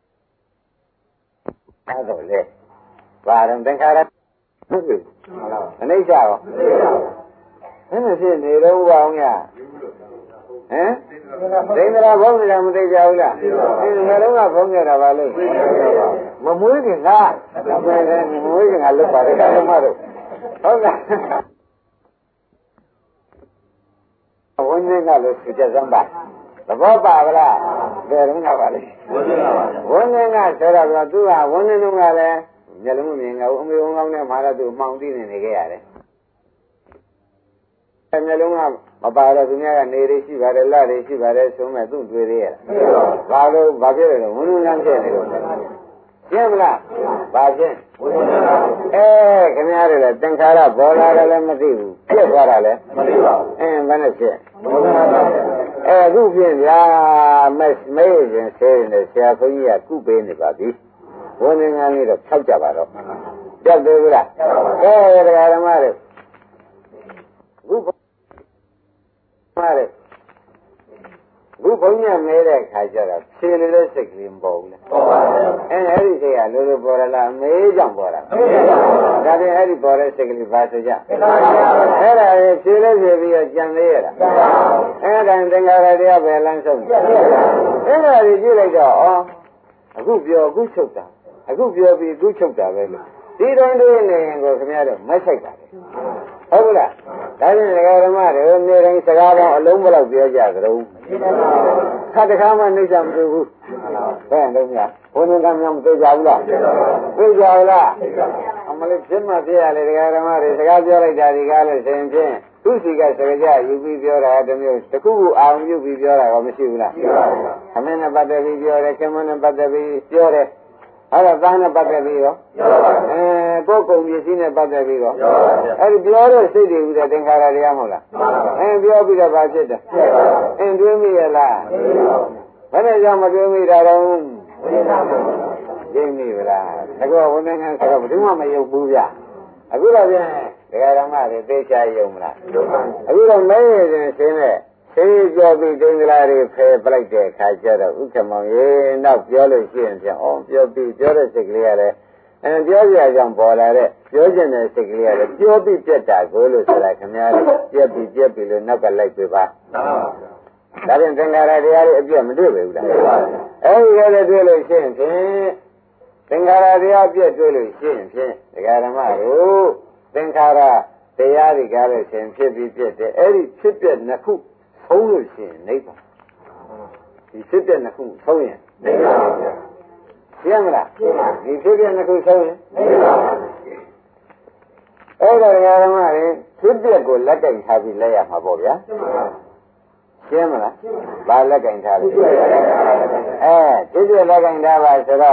အဲ့တော့လေဘာရင်သင်္ခါရဟုတ်ပြီအနိစ္စရောဘယ်လိုဖြစ်နေတော့ဘောင်းရဟမ်ဒိန္ဒရာဘုံကမသိကြဘူးလားဒီငါလုံးကဘုံကြတာပါလို့မမွေးခင်ကမမွေးခင်မမွေးခင်ကလွတ်ပါတယ်ဓမ္မတို့ဟုတ်ကဲ့ဝိညာဉ်ကလည်းသိကြစမ်းပါသဘောပါဗလားဘယ်တော့မှပါလေဝိညာဉ်ကဆိုတော့သူကဝိညာဉ်လုံးကလည်းမျက်လုံးမြင်ကဦးအမေဦးကောင်းနဲ့မှာတော့သူမှောင်သိနေနေခဲ့ရတယ်အဲမျက်လုံးကမပါတော့သူများကနေရရှိပါတယ်လရရှိပါတယ်ဆိုမဲ့သူ့တွေ့သေးရလားဘာလို့ဘာဖြစ်လဲဝိညာဉ်ကဖြစ်နေလို့ရှင်းမလားဘာဖြစ်အဲခင်ဗျားတို့လည်းသင်္ခါရပေါ်လာတယ်လည်းမသိဘူးဖြစ်သွားတာလည်းမသိပါဘူးအင်းဘယ်နဲ့ဖြစ်အဲအခုဖြစ်ဗျာမမေးရင်ဆဲနေဆရာဘုန်းကြီးကကုပေးနေပါပြီဝိညာဉ်ကလေးတော့ဖြောက်ကြပါတော့ကြောက်သေးဘူးလားအဲတရားဓမ္မတွေခုမားတယ်ခုဘုန်းကြီးမဲတဲ့ခါကျတော့ဖြေနေတဲ့စိတ်ကလေးမပေါ်ဘူးလားပေါ်ပါဘူးအဲအဲ့ဒီစိတ်ကလိုလိုပေါ်ရလားအမေးကြောင့်ပေါ်တာဒါပြင်အဲ့ဒီပေါ်တဲ့စိတ်ကလေးဘာဆိုကြအဲ့ဒါရေဖြေလို့ဖြေပြီးတော့ကြံသေးရလားအဲ့ဒါသင်္ခါရတရားပဲလမ်းဆုံးအဲ့ဒါကြီးကြည့်လိုက်တော့ဩအခုပြောအခုချုပ်တာအခုပြောပြီးအခုချုပ်တာပဲလို့ဒီတိုင်းလေးနေရင်ကိုခင်ဗျားတို့မဆိုင်ပါဘူးဟုတ်ကလားဒါဖြင့်ဒကာဓမ္မတွေနေတိုင်းစကားပေါင်းအလုံးဘယ်လောက်ပြောကြကြုံခါတခါမှနှိမ့်ချမတွေ့ဘူးဘယ်လုံးများဘုန်းကြီးကများမသိကြဘူးလားသိကြဘူးလားအမလေးဖြစ်မှဖြစ်ရလေဒကာဓမ္မတွေစကားပြောလိုက်တာဒီကားလို့ဆိုရင်ဖြင့်သူစီကစကားကြယူပြီးပြောတာတမျိုးတခုခုအာရုံပြုပြီးပြောတာကမရှိဘူးလားရှိပါဘူးအမင်းနဲ့ပတ်သက်ပြီးပြောတယ်ခင်မနဲ့ပတ်သက်ပြီးပြောတယ်အဲ့ဒါသားနဲ့ပတ်သက်ပြီးရောအဲကိုယ်ကုံပစ္စည်းနဲ့ပတ်သက်ပြီးရောအဲ့ဒီပြောတဲ့စိတ်တွေဥတဲ့သင်္ခါရတရားမဟုတ်လားအဲပြောပြီးတော့ဘာဖြစ်တယ်အင်းတွေးမိရလားဘယ်နဲ့ကြောင့်မတွေးမိတာတော့သိမိဗလားတကောဝိနည်းဆိုတော့ဘယ်သူမှမယုတ်ဘူးဗျအခုတော့ပြန်ဒကာဓမ္မတွေသိချယုံမလားအခုတော့မဲရရင်ရှင်းတဲ့သိကြောပြီးဒိင်္ဂလာတွေဖယ်ပလိုက်တဲ့အခါကျတော့ဥက္ကမောင်ရေနောက်ပြောလို့ရှိရင်ပြန်ဩပြောပြီးပြောတဲ့စိတ်ကလေးကလည်းအဲပြောကြရအောင်ပေါ်လာတဲ့ပြောကျင်တဲ့စိတ်ကလေးကလည်းပြောပြီးပြတ်တာကိုလို့ဆိုတာခင်ဗျားတို့ပြက်ပြီးပြက်ပြီးလို့နောက်ကလိုက်ပြပါဒါဖြင့်သင်္ခါရတရားတွေအပြည့်မတွေ့ပဲဘူးလားအဲဒီကလည်းတွေ့လို့ရှိရင်ဖြင့်သင်္ခါရတရားပြည့်တွေ့လို့ရှိရင်ဖြင့်ဒကာဓမ္မတို့သင်္ခါရတရားတွေကလည်းရှင်ဖြစ်ပြီးပြတ်တယ်အဲဒီဖြစ်ပြနှစ်ခုဆုံးလို့ရှိရင်နိဗ္ဗာန်ဒီဖြစ်ပြနှစ်ခုဆုံးရင်နိဗ္ဗာန်ပါဗျာရှင်းမလားဒီဖြစ်ပြနှစ်ခုဆုံးရင်နိဗ္ဗာန်ပါအဲ့ဒါဓမ္မတွေဖြစ်ပြကိုလက်ကင်ထားပြီးလက်ရမှာပေါ့ဗျာရှင်းမလားဘာလက်ကင်ထားလဲအဲဖြစ်ပြလက်ကင်ထားပါဆိုတော့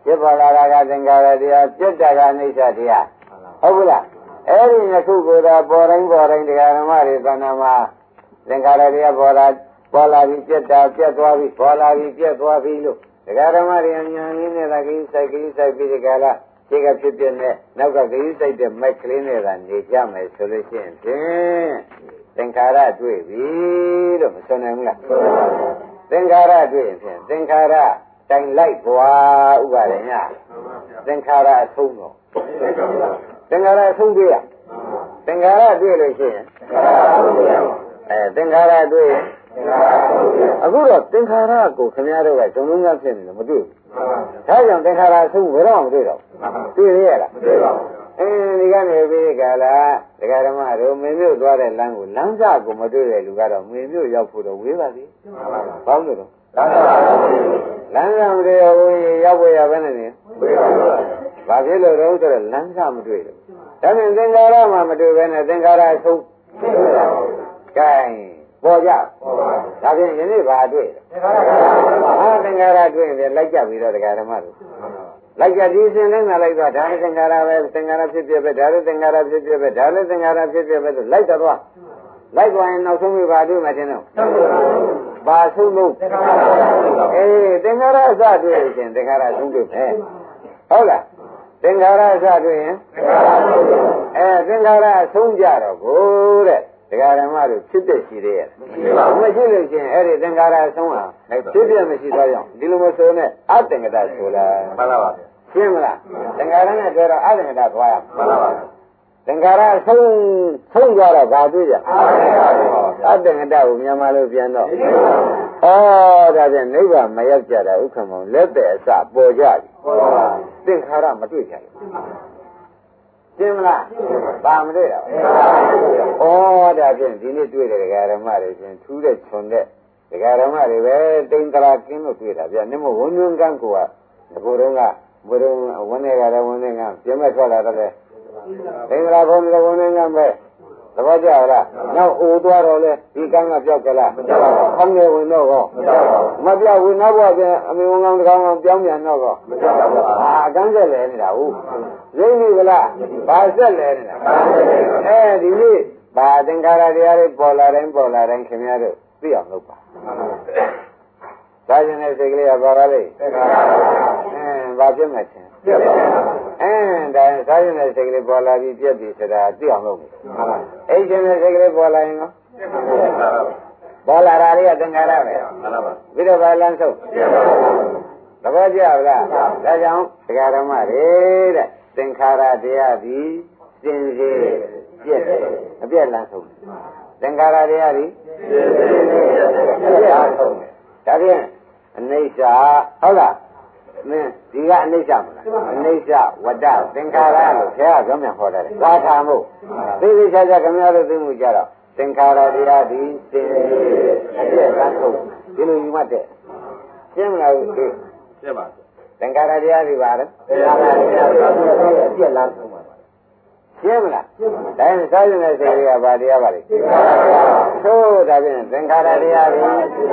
ဖြစ်ပေါ်လာတာကသင်္ခါရတရားပြတ်တာကအနိစ္စတရားဟုတ်ဘူးလားအဲ့ဒီနှစ်ခုကိုသာပေါ်တိုင်းပေါ်တိုင်းတရားဓမ္မတွေသဏ္ဍာန်မှာသင်္ခါရတရားပေါ်လာပေါ်လာပြီးပြတ်တာပြတ်သွားပြီးပေါ်လာပြီးပြတ်သွားပြီးလို့တရားဓမ္မတွေအညာလေးနဲ့သာကိစ္စကိစ္စပြီးဒီကလာခြေကဖြစ်ပြနဲ့နောက်ကကိစ္စတဲ့မက်ကလေးနဲ့သာနေကြမယ်ဆိုလို့ရှိရင်ဖြင့်သင်္ခါရတွေ့ပြီလို့မဆိုနိုင်ဘူးလားသင်္ခါရတွေ့ရင်ဖြင့်သင်္ခါရတိုင်လိုက်ကွာဥပါဒညာသင်္ခါရအဆုံးတော့သင်္ခါရအဆုံးတွေ့ရသင်္ခါရတွေ့လို့ရှိရင်အဲသင်္ခါရတွေ့ရင်အခုတော့သင်္ခါရကိုခင်ဗျားတို့ကဇုံလုံးကဖြစ်နေတယ်မတွေ့ဘူးဒါကြောင့်သင်္ခါရအဆုံးဘယ်တော့မှမတွေ့တော့တွေ့ရလားမတွေ့ပါဘူးအင်းဒီကနေပြီးကြလားဒကာဓမ္မတို့မင်းမျိုးသွားတဲ့လမ်းကိုလမ်းစကိုမတွေ့တဲ့လူကတော့မင်းမျိုးရောက်ဖို့တော့ဝေးပါသေးဘာလို့လဲလမ်းစမတွေ့ရဘူးရောက်ဖို့ရပဲနဲ့နေဝေးပါဘူးဘာဖြစ်လို့တော့ဆိုတော့လမ်းစမတွေ့ဘူးဒါနဲ့သင်္ခါရမှမတွေ့ဘဲနဲ့သင်္ခါရအဆုံးကဲပေါ်ကြဒါဖြင့်ယနေ့ဘာတွေ့ဟာသင်္ခါရတွေ့ရင်လိုက်ကြပြီးတော့ဒကာဓမ္မတို့လိုက်ကြဒီစင်လည်းငါလိုက်သွားဒါလည်းသင်္ခါရပဲသင်္ခါရဖြစ်ဖြစ်ပဲဒါလည်းသင်္ခါရဖြစ်ဖြစ်ပဲဒါလည်းသင်္ခါရဖြစ်ဖြစ်ပဲဆိုလိုက်တော့လိုက်သွားရင်နောက်ဆုံးပြီးဘာတွေ့မှထင်တော့ဘာဆုံးလို့အေးသင်္ခါရအစတွေ့ရင်သင်္ခါရဆုံးတွေ့ပဲဟုတ်လားသင်္ခါရအစတွေ့ရင်အဲသင်္ခါရအဆုံးကြတော့ကိုတဲ့ဒကာဓမ္မတို့ဖြစ်တဲ့ရှိသေးရဲ့မရှိလို့ချင်းအဲ့ဒီသင်္ခါရဆုံးဟာဖြစ်ပြမရှိသွားကြောင်းဒီလိုမဆိုနဲ့အတ္တငတဆိုလားမှန်ပါပါရှင်းမလားသင်္ခါရနဲ့ပြောတော့အတ္တငတသွားရမှန်ပါပါသင်္ခါရဆုံးဆုံးကြတော့ဘာတွေ့ကြအတ္တငတကိုမြန်မာလိုပြန်တော့ဩဒါဖြင့်နိဗ္ဗာန်မရောက်ကြတာဥက္ကမောလက်တဲ့အစပေါ်ကြပြီသင်္ခါရမတွေ့ကြဘူးရှင်းမလားဘာမတွေ့တော့ဩဒါဖြင့်ဒီနေ့တွေ့တဲ့ဒကာဓမ္မတွေချင်းထူးတဲ့ခြုံတဲ့ဒကာဓမ္မတွေပဲတိမ်တရာကင်းလို့တွေ့တာဗျာနမဝန်းဝန်းကန်းကိုကဒီကိုယ်တော့ကဘုရုံဝန်းနေကြတယ်ဝန်းနေကပြမထွက်လာတော့လေတိမ်တရာဘုံတွေဝန်းနေကန်းပဲသဘောကျလားနောက်အိုသွားတော့လေဒီကန်းကပြောက်ကြလားမပြောက်ပါဘူးခေါင်းငယ်ဝင်တော့ကောမပြောက်ဘူးနောက်ဘဝပြန်အမေဝန်ကောင်တကောင်ပြောင်းပြန်တော့ကောမပြောက်ပါဘူးအာအကန်းဆက်လဲနေတာဟုတ်ရင်းနေကြလားဘာဆက်လဲနေတာအဲဒီနေ့ဘာသင်္ခါရတရားတွေပေါ်လာတိုင်းပေါ်လာတိုင်းခင်ဗျားတို့သိအောင်လုပ်ပါဒါကျင်တဲ့စိတ်ကလေးကဘာပါလဲသင်္ခါရအင်းဘာဖြစ်မှချင်းပြတ်ပါအင်းဒါဒါကျင်တဲ့စိတ်ကလေးပေါ်လာပြီးပြတ်ပြီဆိုတာသိအောင်လုပ်မယ်အဲ့ကျင်တဲ့စိတ်ကလေးပေါ်လာရင်ရောပေါ်လာတာတွေကသင်္ခါရပဲပြီးတော့ဘာလမ်းဆုံးသဘောကျလားဒါကြောင့်ဒကာဓမ္မတွေတဲ့သင်္ခါရတရားသည်စင်စေပြည့်တယ်အပြည့်လမ်းဆုံးသင်္ခါရတရားသည်စင်စေပြည့်လမ်းဆုံးဒါဖြင့်အနိစ္စဟုတ်လားမင်းဒီကအနိစ္စမလားအနိစ္စဝတ္တသင်္ခါရလို့ဆရာကပြောမြန်ဟောတာလေသာထာမို့သိသိချာချာခင်ဗျားတို့သိမှုကြတော့သင်္ခါရတရားသည်စင်စေအပြည့်လမ်းဆုံးဒီလိုယူမှတ်တဲ့ရှင်းမလားဦးသိရှင်းပါသင်္ခါရတရားတွေပါလေသင်္ခါရတရားတွေအပြည့်လမ်းဆုံးပါရှင်းမလားဒါရင်စားရင်တဲ့စိတ်တွေကဘာတရားပါလဲသင်္ခါရတရားသို့ဒါဖြင့်သင်္ခါရတရားတွေ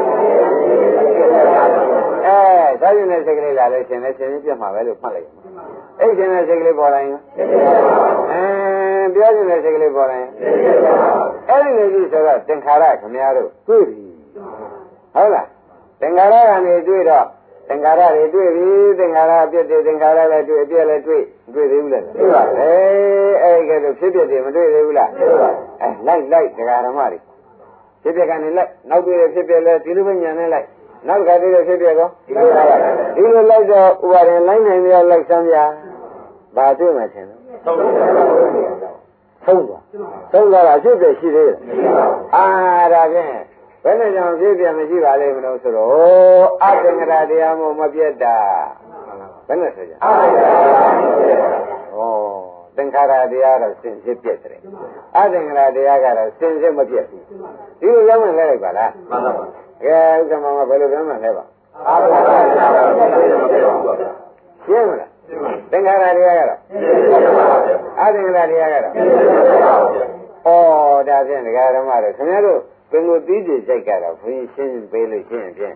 အဲစားရင်တဲ့စိတ်ကလေးလာလို့ရှင်လည်းရှင်ပြတ်မှာပဲလို့မှတ်လိုက်အဲ့ရှင်တဲ့စိတ်ကလေးပေါ်လာရင်အဲပြောရှင်တဲ့စိတ်ကလေးပေါ်လာရင်အဲ့ဒီလိုကြီးဆိုတော့သင်္ခါရခင်ဗျားတို့တွေ့ပြီဟုတ်လားသင်္ခါရကနေတွေ့တော့သင်္ခါရတွေတွေ့ပြီသင်္ခါရပြည့်တယ်သင်္ခါရလည်းတွေ့အပြည့်လည်းတွေ့တွေ့သေးဘူးလားတွေ့ပါအဲအဲ့ကဲလို့ဖြစ်ဖြစ်တယ်မတွေ့သေးဘူးလားတွေ့ပါအဲလိုက်လိုက်ဒကာဓမ္မတွေဖြစ်ဖြစ်ကနေလိုက်နောက်တွေ့ရဖြစ်ဖြစ်လဲဒီလိုပဲညာနဲ့လိုက်နောက်ကတွေ့ရဖြစ်ဖြစ်ကောဒီလိုလိုက်ဒီလိုလိုက်တော့ဥပါရင်လိုက်နိုင်ရလိုက်စမ်းပြဘာတွေ့မှချင်းသုံးသုံးသွားသုံးသွားတာအဖြစ်ပဲရှိသေးတယ်အာဒါဖြင့်ဘယ်နဲ့ကြောင့်ဖြစ်ပြမရှိပါလိမ့်မလို့ဆိုတော့အတ္တငရတရားမို့မပြတ်တာဘယ်နဲ့ဆိုကြအတ္တငရတရားမပြတ်တာဩသင်္ခါရတရားတော့စင်စစ်ပြတ်တယ်အတ္တငရတရားကတော့စင်စစ်မပြတ်ဘူးဒီလိုရောက်ရင်လဲလိုက်ပါလားမှန်ပါပါကဲဥက္ကမကဘယ်လိုပြောမှလဲပါအတ္တငရတရားတော့စင်စစ်မပြတ်ဘူးရှင်းမလားသင်္ခါရတရားကတော့အတ္တငရတရားကတော့ဩဒါဖြင့်ဒကာဓမ္မတို့ခင်ဗျားတို့ပင်ကိုသီးကြိုက်ကြတော့ဘုရင်ရှင်းပေးလို့ရှင်းရင်ဖြင့်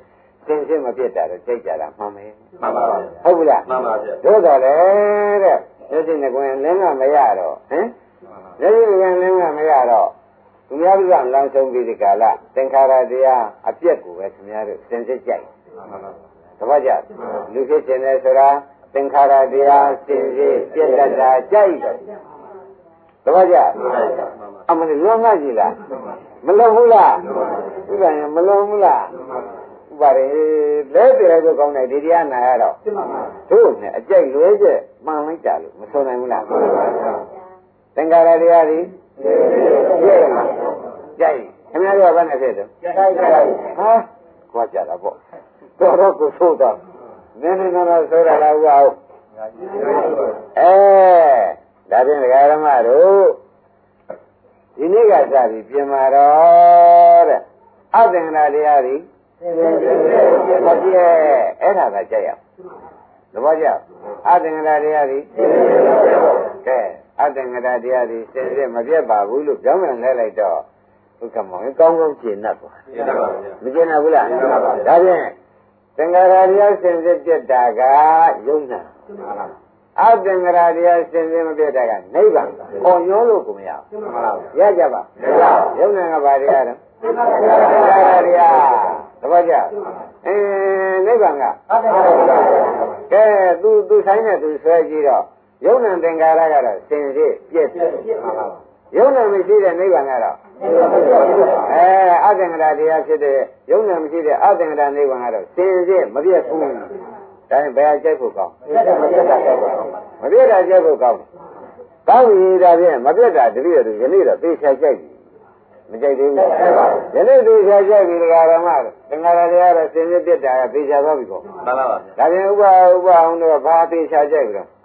စင်စစ်မပြတ်တာတော့ကြိတ်ကြတာမှန်မယ်မှန်ပါပါဟုတ်ဘူးလားမှန်ပါဗျာတို့တော့လေတဲ့မျက်စိနဲ့ကိုယ်လင်းကမရတော့ဟင်မျက်စိနဲ့လင်းကမရတော့သူများပြလမ်းဆုံးပြီးဒီကာလသင်္ခါရတရားအပြက်ကိုပဲခင်ဗျားတို့စင်စစ်ကြိုက်သဘောကျလူဖြစ်ခြင်းလဲဆိုတာသင်္ခါရတရားစင်စစ်ပြက်တတ်တာကြိုက်တယ်သဘောကျအမလေးလုံးမကြည့်လားမလုံးဘူးလားဥပ္ပါယမလုံးဘူးလားဥပါရေလဲပြလိုက်တော့ကောင်းတယ်ဒီတရားနာရတော့တို့နဲ့အကြိုက်လွဲချက်မှန်လိုက်တာလို့မဆိုနိုင်ဘူးလားသင်္ခါရတရားဒီကြိုက်လားကြိုက်ခင်ဗျားတို့ကဘာနဲ့ဖြစ်တော့ကြိုက်ကြိုက်ဟာကြွားကြတာပေါ့တော်တော့ကိုဆိုးတော့နည်းနည်းတော့ဆိုရတာဟုတ်အောင်အဲဒါဖြင့်ဒကာရမတို့ဒီနေ့ကစပြီးပြင်မာတော့တဲ့အသင်္ခါရတရားဒီမပြည့်အဲ့ဒါကကြိုက်ရသဘောကျအသင်္ခါရတရားဒီကဲအသင်္ခါရတရားဒီစင်စစ်မပြတ်ပါဘူးလို့ပြောင်းပြန်လဲလိုက်တော့ဘုက္ကမောင်ကောင်းကောင်းရှင်းတတ်ပါရှင်းတတ်ပါဗျာမရှင်းဘူးလားရှင်းပါပါဒါဖြင့်သင်္ခါရတရားစင်စစ်ပြတ်တာကယုံနာအသင်္ခါရတရားစင်စစ်မပြတ်တာကနိဗ္ဗာန်ဟောရောလို့ကိုမရဘူးရကြပါယုံနာကဘာတရားလဲသင်္ခါရတရားသဘောကျအင်းနိဗ္ဗာန်ကဲသူသူဆိုင်နဲ့သူဆွဲကြည့်တော့ယုံနာသင်္ခါရကတော့စင်စစ်ပြတ်ယုံနာမရှိတဲ့နိဗ္ဗာန်ကတော့အဲအသင်္ခါရတရားဖြစ်တဲ့ယုံနာမရှိတဲ့အသင်္ခါရနိဗ္ဗာန်ကတော့စင်စစ်မပြတ်ဘူးဒါရင်ဘယ်အကျိုက်ဖို့ကောင်းမပြတ်တာကြိုက်ဖို့ကောင်းမပြတ်တာကြိုက်ဖို့ကောင်းကောင်းပြီဒါဖြင့်မပြတ်တာတပည့်တော်ယနေ့တော့သိချာကြိုက်ပြီမကြိုက်သေးဘူးယနေ့သိချာကြိုက်ပြီဒကာရမသင်္ခါရတရားတော့စင်စစ်ပြတ်တာကသိချာသွားပြီကောမှန်ပါပါဒါဖြင့်ဥပဥပအောင်တော့ဘာသိချာကြိုက်ပြီတော့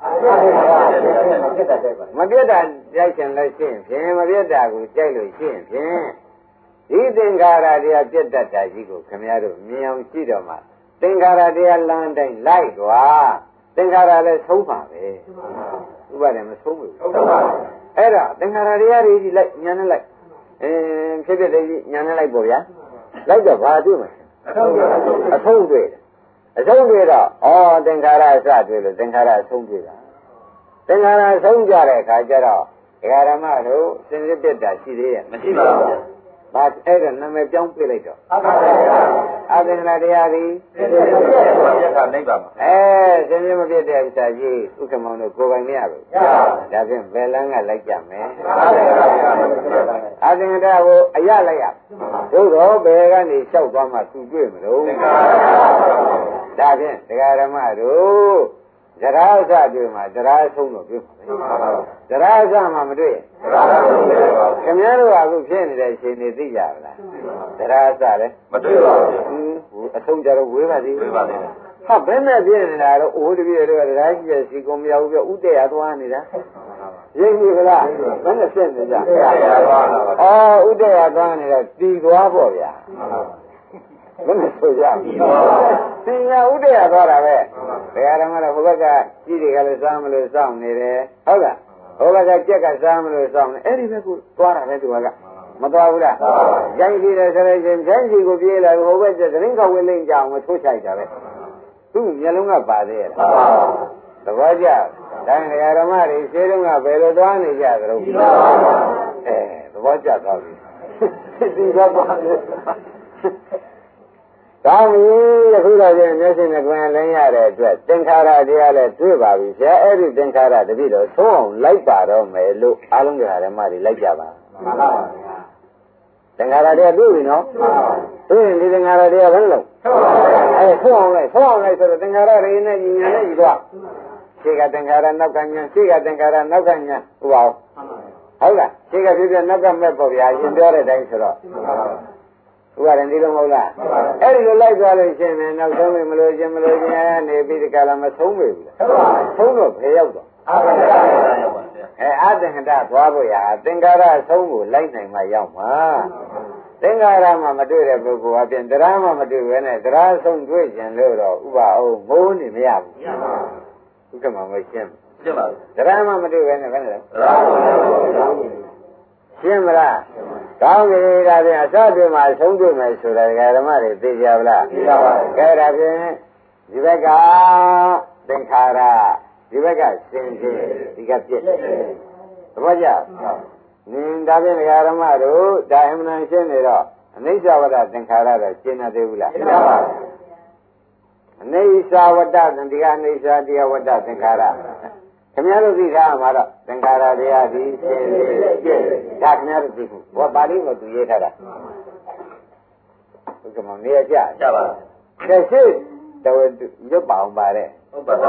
မပြတ်တာကြိုက်ခြင်းလို့ရှိရင်ဖြင့်မပြတ်တာကိုကြိုက်လို့ရှိရင်ဖြင့်ဒီသင်္ခါရတရားပြတ်တတ်တာကြီးကိုခင်ဗျားတို့မြင်အောင်ကြည့်တော့မှသင်္ခါရတရားလမ်းတိုင်းလိုက်သွားသင်္ခါရလည်းဆုံးပါပဲဥပဒေမဆုံးဘူးအဲ့ဒါသင်္ခါရတရားတွေကြီးလိုက်ညာနဲ့လိုက်အင်းဖြစ်ဖြစ်လေးကြီးညာနဲ့လိုက်ပေါ့ဗျာလိုက်တော့ဘာတွေ့မှာအဆုံးတွေ့အဆုံးတွေ့တော့ဩသင်္ခါရအစတွေ့လို့သင်္ခါရအဆုံးတွေ့တာသင်္ခါရအဆုံးကြတဲ့အခါကျတော့ဒကာရမတို့စင်စစ်ပြတ်တာရှိသေးရဲ့မရှိပါဘူးဘာအဲ့ဒါနာမည်ပြောင်းပြလိုက်တော့အသင်္ခါရတရားသည်စင်စစ်မပြတ်တာနိဗ္ဗာန်အဲစင်စစ်မပြတ်တဲ့ဥစ္စာကြီးဥက္ကမောင်တို့ကိုယ်ပိုင်မရဘူးဒါဖြင့်ဘယ်လန်းကလိုက်ကြမယ်အသင်္ခါရကိုအရလိုက်ရသို့တော့ဘယ်ကနေလျှောက်သွားမှသူတွေ့မလို့ဒါဖြင့်ဒကာရမတို့ဇရာအစတွေ့မှာဇရာဆုံးတော့တွေ့မှာဇရာအစမှမတွေ့ခင်ဗျားတို့ကအခုဖြစ်နေတဲ့အချိန်တွေသိကြပါလားဇရာအစလည်းမတွေ့ပါဘူးအဆုံးကြတော့ဝေးပါသေးဝေးပါသေးဟာဘယ်နဲ့ဖြစ်နေတာတော့အိုးတပြည့်တွေကဇရာကြီးရဲ့စီကုံမရဘူးပြဥတ္တရာသွားနေတာရင်းပြီလားဘယ်နဲ့ဖြစ်နေကြအော်ဥတ္တရာသွားနေတာတီသွားပေါ့ဗျာဘယ်နဲ့ဆိုကြပညာဥဒ္ဒရာသွားတာပဲဘယ်ရမှာလဲဟိုဘက်ကကြီးတွေကလည်းစားမလို့စောင့်နေတယ်ဟုတ်လားဟိုဘက်ကကြက်ကစားမလို့စောင့်နေအဲ့ဒီဘက်ကိုသွားတာပဲသူကမသွားဘူးလားကြိုင်စီတယ်ဆိုလို့ချင်းကြိုင်စီကိုပြေးလာဟိုဘက်ကျသတင်းကောက်ဝေးလိမ့်ကြအောင်မထိုးချိုက်တာပဲသူ့မျက်လုံးကပါသေးရဲ့သဘောကျတိုင်းဓမ္မတွေရှင်းတုန်းကဘယ်လိုသွားနေကြသလဲအဲသဘောကျသွားပြီဒီတော့ပါကောင်းပြီအခုတော့ကျမျက်စိနဲ့ကြွယ်လင်းရတဲ့အတွက်သင်္ခါရတရားလည်းတွေ့ပါပြီဆရာအဲ့ဒီသင်္ခါရတတိတော့သုံးအောင်လိုက်ပါတော့မယ်လို့အားလုံးကဓမ္မတွေလိုက်ကြပါမှန်ပါပါဗျာသင်္ခါရတရားတွေ့ပြီနော်တွေ့ရင်ဒီသင်္ခါရတရားဘယ်လိုအဲသုံးအောင်လိုက်သုံးအောင်လိုက်ဆိုတော့သင်္ခါရတွေနဲ့ညီညာနဲ့ညီတော့ရှေ့ကသင်္ခါရနောက်ကညာရှေ့ကသင်္ခါရနောက်ကညာဟိုပါဟုတ်လားရှေ့ကပြပြနောက်ကမဲ့ပေါ့ဗျာရှင်ပြောတဲ့အတိုင်းဆိုတော့ဥပါဒ်ဒီလိုမဟုတ်လားအဲ့ဒီလိုလိုက်သွားလို့ရှိရင်နောက်ဆုံးမလို့ခြင်းမလို့ခြင်းနေပြီးဒီကလာမဆုံးပြီဘူးလားဆုံးတော့ဘယ်ရောက်တော့အဲအသင်္ခတသွားဖို့ရသင်္ကာရဆုံးကိုလိုက်နိုင်မှရောက်မှာသင်္ကာရမှမတွေ့တဲ့ပုဂ္ဂိုလ်အပြင်တရားမှမတွေ့ဘဲနဲ့တရားဆုံးတွေ့ခြင်းလို့တော့ဥပါအောင်မိုးနေမရဘူးဥက္ကမမရှင်းရှင်းပါဘူးတရားမှမတွေ့ဘဲနဲ့ဘယ်နဲ့လဲရှင်းမလားကောင်းပြီဒါဖြင့်အစတွေ့မှာဆုံးတွေ့မယ်ဆိုတာဓမ္မတွေသိကြဗလားသိပါပါကဲဒါဖြင့်ဒီဘက်ကသင်္ခါရဒီဘက်ကစင်ကြယ်ဒီကပြည့်တယ်သဘောကျနင်းဒါဖြင့်ဓမ္မတို့ဒါအမှန်တန်ရှင်းနေတော့အနိစ္စဝတ္တသင်္ခါရတော့ရှင်းနေသေးဘူးလားရှင်းပါပါအနိစ္စဝတ္တဒီကအနိစ္စတရားဝတ္တသင်္ခါရခင်ဗျားတို့သိထားမှာတော့သင်္ခါရတရားဒီရှင်းနေပြည့်ဒါခင်ဗျားတို့သိဘူးဘောပါဠိကိုသူရေးထားတာဘုကမနေရကြကြပါကဲရှိတော်ရွတ်ပါအောင်ပါတဲ့ဥပ္ပါဒ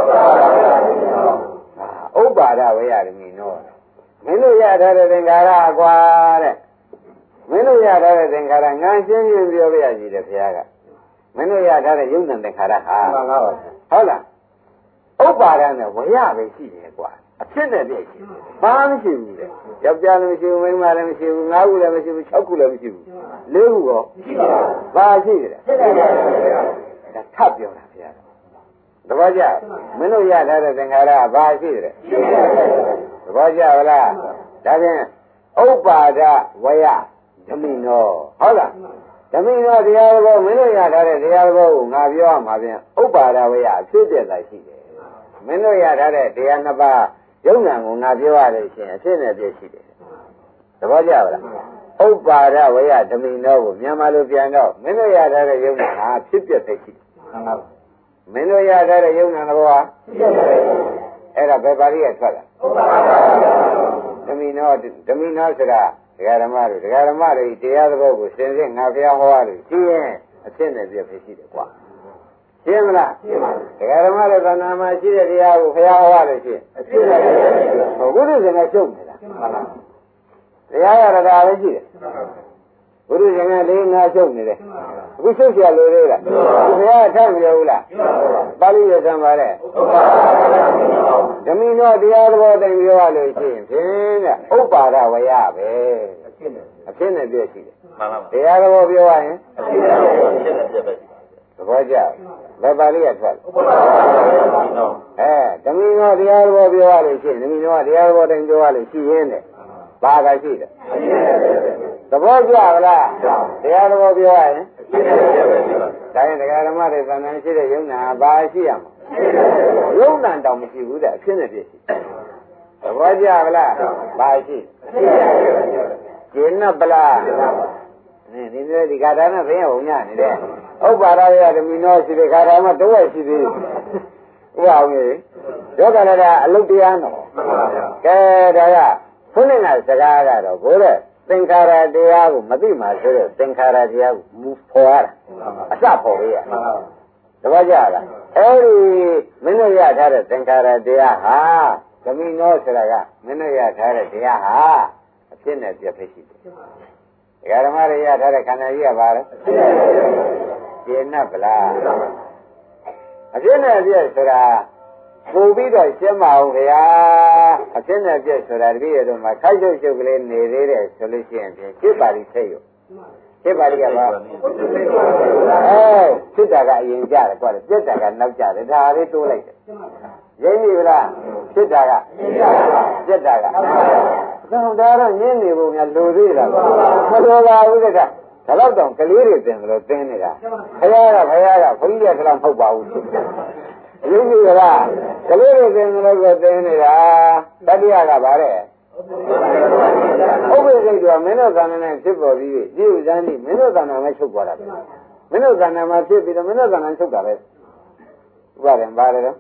ဥပ္ပါဒဝေရမီနောမင်းတို့ရထားတဲ့သင်္ခါရကွာတဲ့မင်းတို့ရထားတဲ့သင်္ခါရငါရှင်းရှင်းပြောပြရစီတယ်ဘုရားကမင်းတို့ရထားတဲ့ယုံ nant သင်္ခါရဟာဟုတ်လားဥပ္ပါဒနဲ့ဝရပဲရှိတယ်ကွာအဖြစ်နဲ့ပြည့်ရှိတယ်ဘာမှမရှိဘူးတဲ့ယောက်ျားလည်းမရှိဘူးမိန်းမလည်းမရှိဘူးငါးခုလည်းမရှိဘူးခြောက်ခုလည်းမရှိဘူးလေးခုရောရှိပါဘူးဘာရှိတယ်ဒါထပ်ပြောတာဘုရားသဘောကျမင်းတို့ရထားတဲ့သင်္ခါရဘာရှိတယ်သဘောကျဗလားဒါဖြင့်ဥပ္ပါဒဝယဓမိနောဟုတ်လားဓမိနောတရားဘောမင်းတို့ရထားတဲ့တရားဘောကိုငါပြောရမှာဖြင့်ဥပ္ပါဒဝယအဖြစ်ပြတာရှိတယ်မင်းတို့ရထားတဲ့တရားနှစ်ပါးယုံနာကိုငါပြောရလို့ရှိရင်အဖြစ်နဲ့ပြည့်ရှိတယ်သဘောကျပါလားဥပ္ပါဒဝယဓမိနောကိုမြန်မာလိုပြန်တော့မင်းတို့ရထားတဲ့ယုံနာဟာဖြစ်ပြတဲ့ရှိတယ်မင်းတို့ရထားတဲ့ယုံနာသဘောဟာအဲ့ဒါဘယ်ပါဠိရထွက်လာဓမိနောဓမိနောဆိုတာဒကာဓမ္မတို့ဒကာဓမ္မတွေတရားသဘောကိုစင်စစ်ငါဘုရားဟောရတယ်ကြည့်ရင်အဖြစ်နဲ့ပြည့်ဖြစ်ရှိတယ်ကွာရှင်းမလားရှင်းပါပြီဒကာဓမ္မတွေသဏ္ဍာန်မှာရှိတဲ့တရားကိုဘုရားဟောရလို့ရှိရင်အဖြစ်နဲ့ဟောဘုရားရှင်ကရှုပ်နေတာဟုတ်လားတရားရတာပဲရှိတယ်ဘုရားရှင်ကလေးငါရှုပ်နေတယ်အခုရှုပ်เสียလို့လေလားဘုရားထမ်းပြောဘူးလားပါဠိရသံပါတဲ့ဓမိနောတရားသဘောတိုင်ပြောရလို့ရှိရင်ဖြင့်တဲ့ဥပ္ပါဒဝယပဲအဖြစ်နဲ့ပြည့်ရှိတယ်မှန်ပါပါတရားသဘောပြောရရင်အဖြစ်နဲ့ပြည့်ရှိတယ်သဘောကျဘယ်ပါဠိရထွက်ဥပ္ပါဒအဲဓမိနောတရားသဘောပြောရလို့ရှိရင်ဓမိနောတရားသဘောတိုင်ပြောရလို့ရှိရင်တဲ့ဘာကရှိတယ်သဘောကျလားတရားသဘောပြောရရင်ဒါရင်တရားဓမ္မတွေသံဃာရှိတဲ့ယုံနာဘာရှိရမှာယုံနာတောင်မရှိဘူးတဲ့အဖြစ်နဲ့ပြည့်ရှိသဘောကျလားဘာရှိကျင့်နပလားနင်းဒီနေ့ဒီခါတာနဲ့ဘင်းအောင်ညနေတယ်ဥပ္ပါဒရဓမိနောရှိတဲ့ခါတာမှတဝက်ရှိသေးဥပအောင်ကြီးယောဂလည်းအလုတ်တရားနော်ကဲဒါကဘုန်းနဲ့စကားကတော့ဘိုးတဲ့သင်္ခါရတရားကိုမသိမှဆိုတော့သင်္ခါရတရားကိုမူဖော်ရတာအစဖော်ပေးရတပည့်ကြလားအဲ့ဒီမင်းတို့ရထားတဲ့သင်္ခါရတရားဟာဓမိနောဆိုတာကမင်းတို့ရထားတဲ့တရားဟာအဖြစ်နဲ့ပြည့်ဖြစ်ရှိတယ်ဒကာဓမ္မတွေရထားတဲ့ခန္ဓာကြီးကဘာလဲကျေနပ်ဗလားအဖြစ်နဲ့ပြည့်ဆိုတာပို့ပြီးတော့ရှင်းပါဦးခင်ဗျာအဖြစ်နဲ့ပြည့်ဆိုတာတပည့်ရတော့မှခိုက်ချုပ်ချုပ်ကလေးနေသေးတယ်ဆိုလို့ရှိရင်ဖြင့်စိတ်ပါဠိသိရစိတ်ပါဠိကဘာအဲစိတ်တာကအရင်ကြတယ်ကွာပြက်တာကနောက်ကြတယ်ဒါလေးတိုးလိုက်တယ်ရင်းပြီလားစိတ်တာကပြက်တာကတော့ဒါတော့ညင်းနေဖို့များလိုသေးလားမလိုပါဘူးကဒါတော့တောင်ကလေးတွေတင်လို့တင်းနေတာခရကခရကဘုန်းကြီးကလည်းမဟုတ်ပါဘူးအယုံကြည်လားကလေးတွေသင်လို့ကိုသင်နေတာတတိယကဗါတဲ့ဥပ္ပစိတ်ကမင်းတို့ကံနဲ့ဖြစ်ပေါ်ပြီးဒီဥစ္စာนี่မင်းတို့ကံနဲ့ချုပ်သွားတာပဲမင်းတို့ကံမှာဖြစ်ပြီးတော့မင်းတို့ကံနဲ့ချုပ်တာပဲဥပါဒံဗါတယ်တော့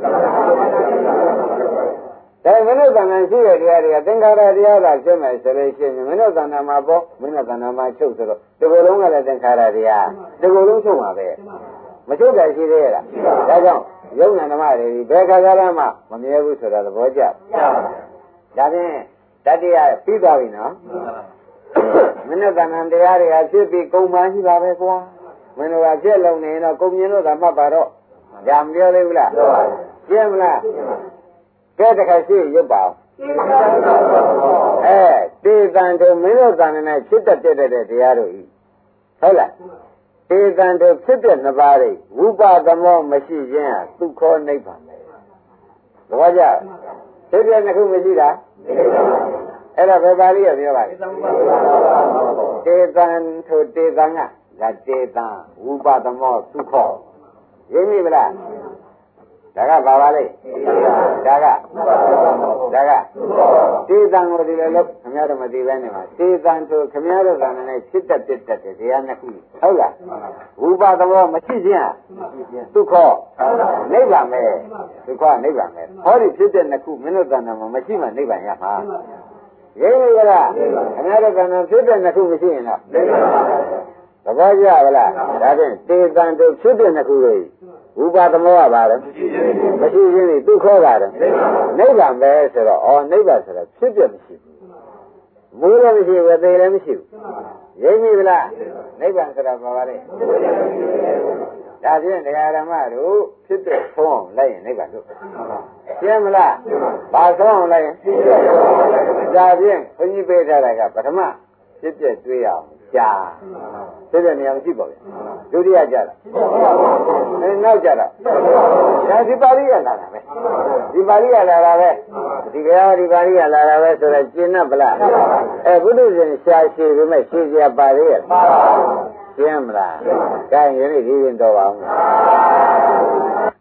ဒါမင်းတို့ကံနဲ့ရှိတဲ့တရားတွေကသင်္ခါရတရားသာဖြစ်မယ်ဆိုလို့ရှိရင်မင်းတို့ကံမှာပေါ့မင်းတို့ကံမှာချုပ်ဆိုတော့ဒီလိုလုံးကလည်းသင်္ခါရတရားဒီလိုလုံးချုပ်မှာပဲမချုပ်တာရှိသေးရဲ့လားဒါကြောင့်ယုံနာဓမ္မတွေဘယ်ခါကြမ်းမှမမြဲဘူးဆိုတာသဘောကျဒါဖြင့်တတိယပြီးသွားပြီနော်မင်းတို့ကံတရားတွေကဖြစ်ပြီးကုန်မှရှိပါပဲကွာမင်းတို့ကပြက်လုံးနေတော့ကုန်မြင်လို့သာမှတ်ပါတော့ဒါမပြောသေးဘူးလားရှင်းမလားကဲတခါရှိရုပ်ပါအဲတေတံတို့မင်းတို့ကံနဲ့ဖြစ်တတ်တဲ့တရားတို့ဤဟုတ်လားဧကံတို့ဖြစ်တဲ့နှစ်ပါးတွေဝိပါဒမောမရှိခြင်းဟာဒုက္ခနိဗ္ဗာန်ပဲသဘောကျဖြစ်တဲ့နှစ်ခုမရှိတာအဲ့ဒါဘယ်ပါဠိရပြောပါလဲတေတံထိုတေတံကဒါတေတံဝုပသမောသုခောရင်းပြီဗလားဒါကဘာပါလဲဒါကဒါကတေတံကိုဒီလိုလို့ခင်ဗျားတို့မသိဘဲနေမှာတေတံဆိုခင်ဗျားတို့ကလည်းဖြစ်တတ်ပြတ်တတ်တယ်တရားနှစ်ခုဟုတ်လားဝုပသမောမရှိခြင်းသုခောနိဗ္ဗာန်ပဲသုခောနိဗ္ဗာန်ပဲဟောဒီဖြစ်တဲ့နှစ်ခုမင်းတို့ကံမှာမရှိမှနိဗ္ဗာန်ရမှာရင်းပြီလားခင်ဗျားတို့ကံဖြစ်တဲ့နှစ်ခုမရှိရင်တော့သဘောကျပါလားဒါဖြင့်တေတံတို့ဖြစ်တဲ့နှစ်ခုတွေဥပါသမောကပါတယ်မရှိခြင်းတွေသူခေါ်တာတယ်နိဗ္ဗာန်ပဲဆိုတော့အော်နိဗ္ဗာန်ဆိုတော့ဖြစ်ပြမရှိဘူးမူလည်းမရှိဘူးသေလည်းမရှိဘူးရင်းပြီလားနိဗ္ဗာန်ဆိုတော့ဘာပါလဲဒါဖြင့်တရားဓမ္မတို့ဖြစ်တဲ့ဆုံးအောင်လိုက်ရင်နိဗ္ဗာန်တို့ရှင်းမလားဘာဆုံးအောင်လိုက်ရင်ဒါဖြင့်ဘုန်းကြီးပေးထားတာကပထမဖြစ်ပြတွေးအောင်ကြာဖြစ်တဲ့နေရာမရှိပါဘူးဒုတိယကြတာအဲနောက်ကြတာဒါဒီပါဠိရလာတာပဲဒီပါဠိရလာတာပဲဒီကြဒီပါဠိရလာတာပဲဆိုတော့ကျင့်납ဗလားအဲဘုဒ္ဓရှင်ရှားရှိပေမဲ့ရှင်းပြပါလေရရှင်းမလားဒါရင်ဒီရင်တော့ပါအောင်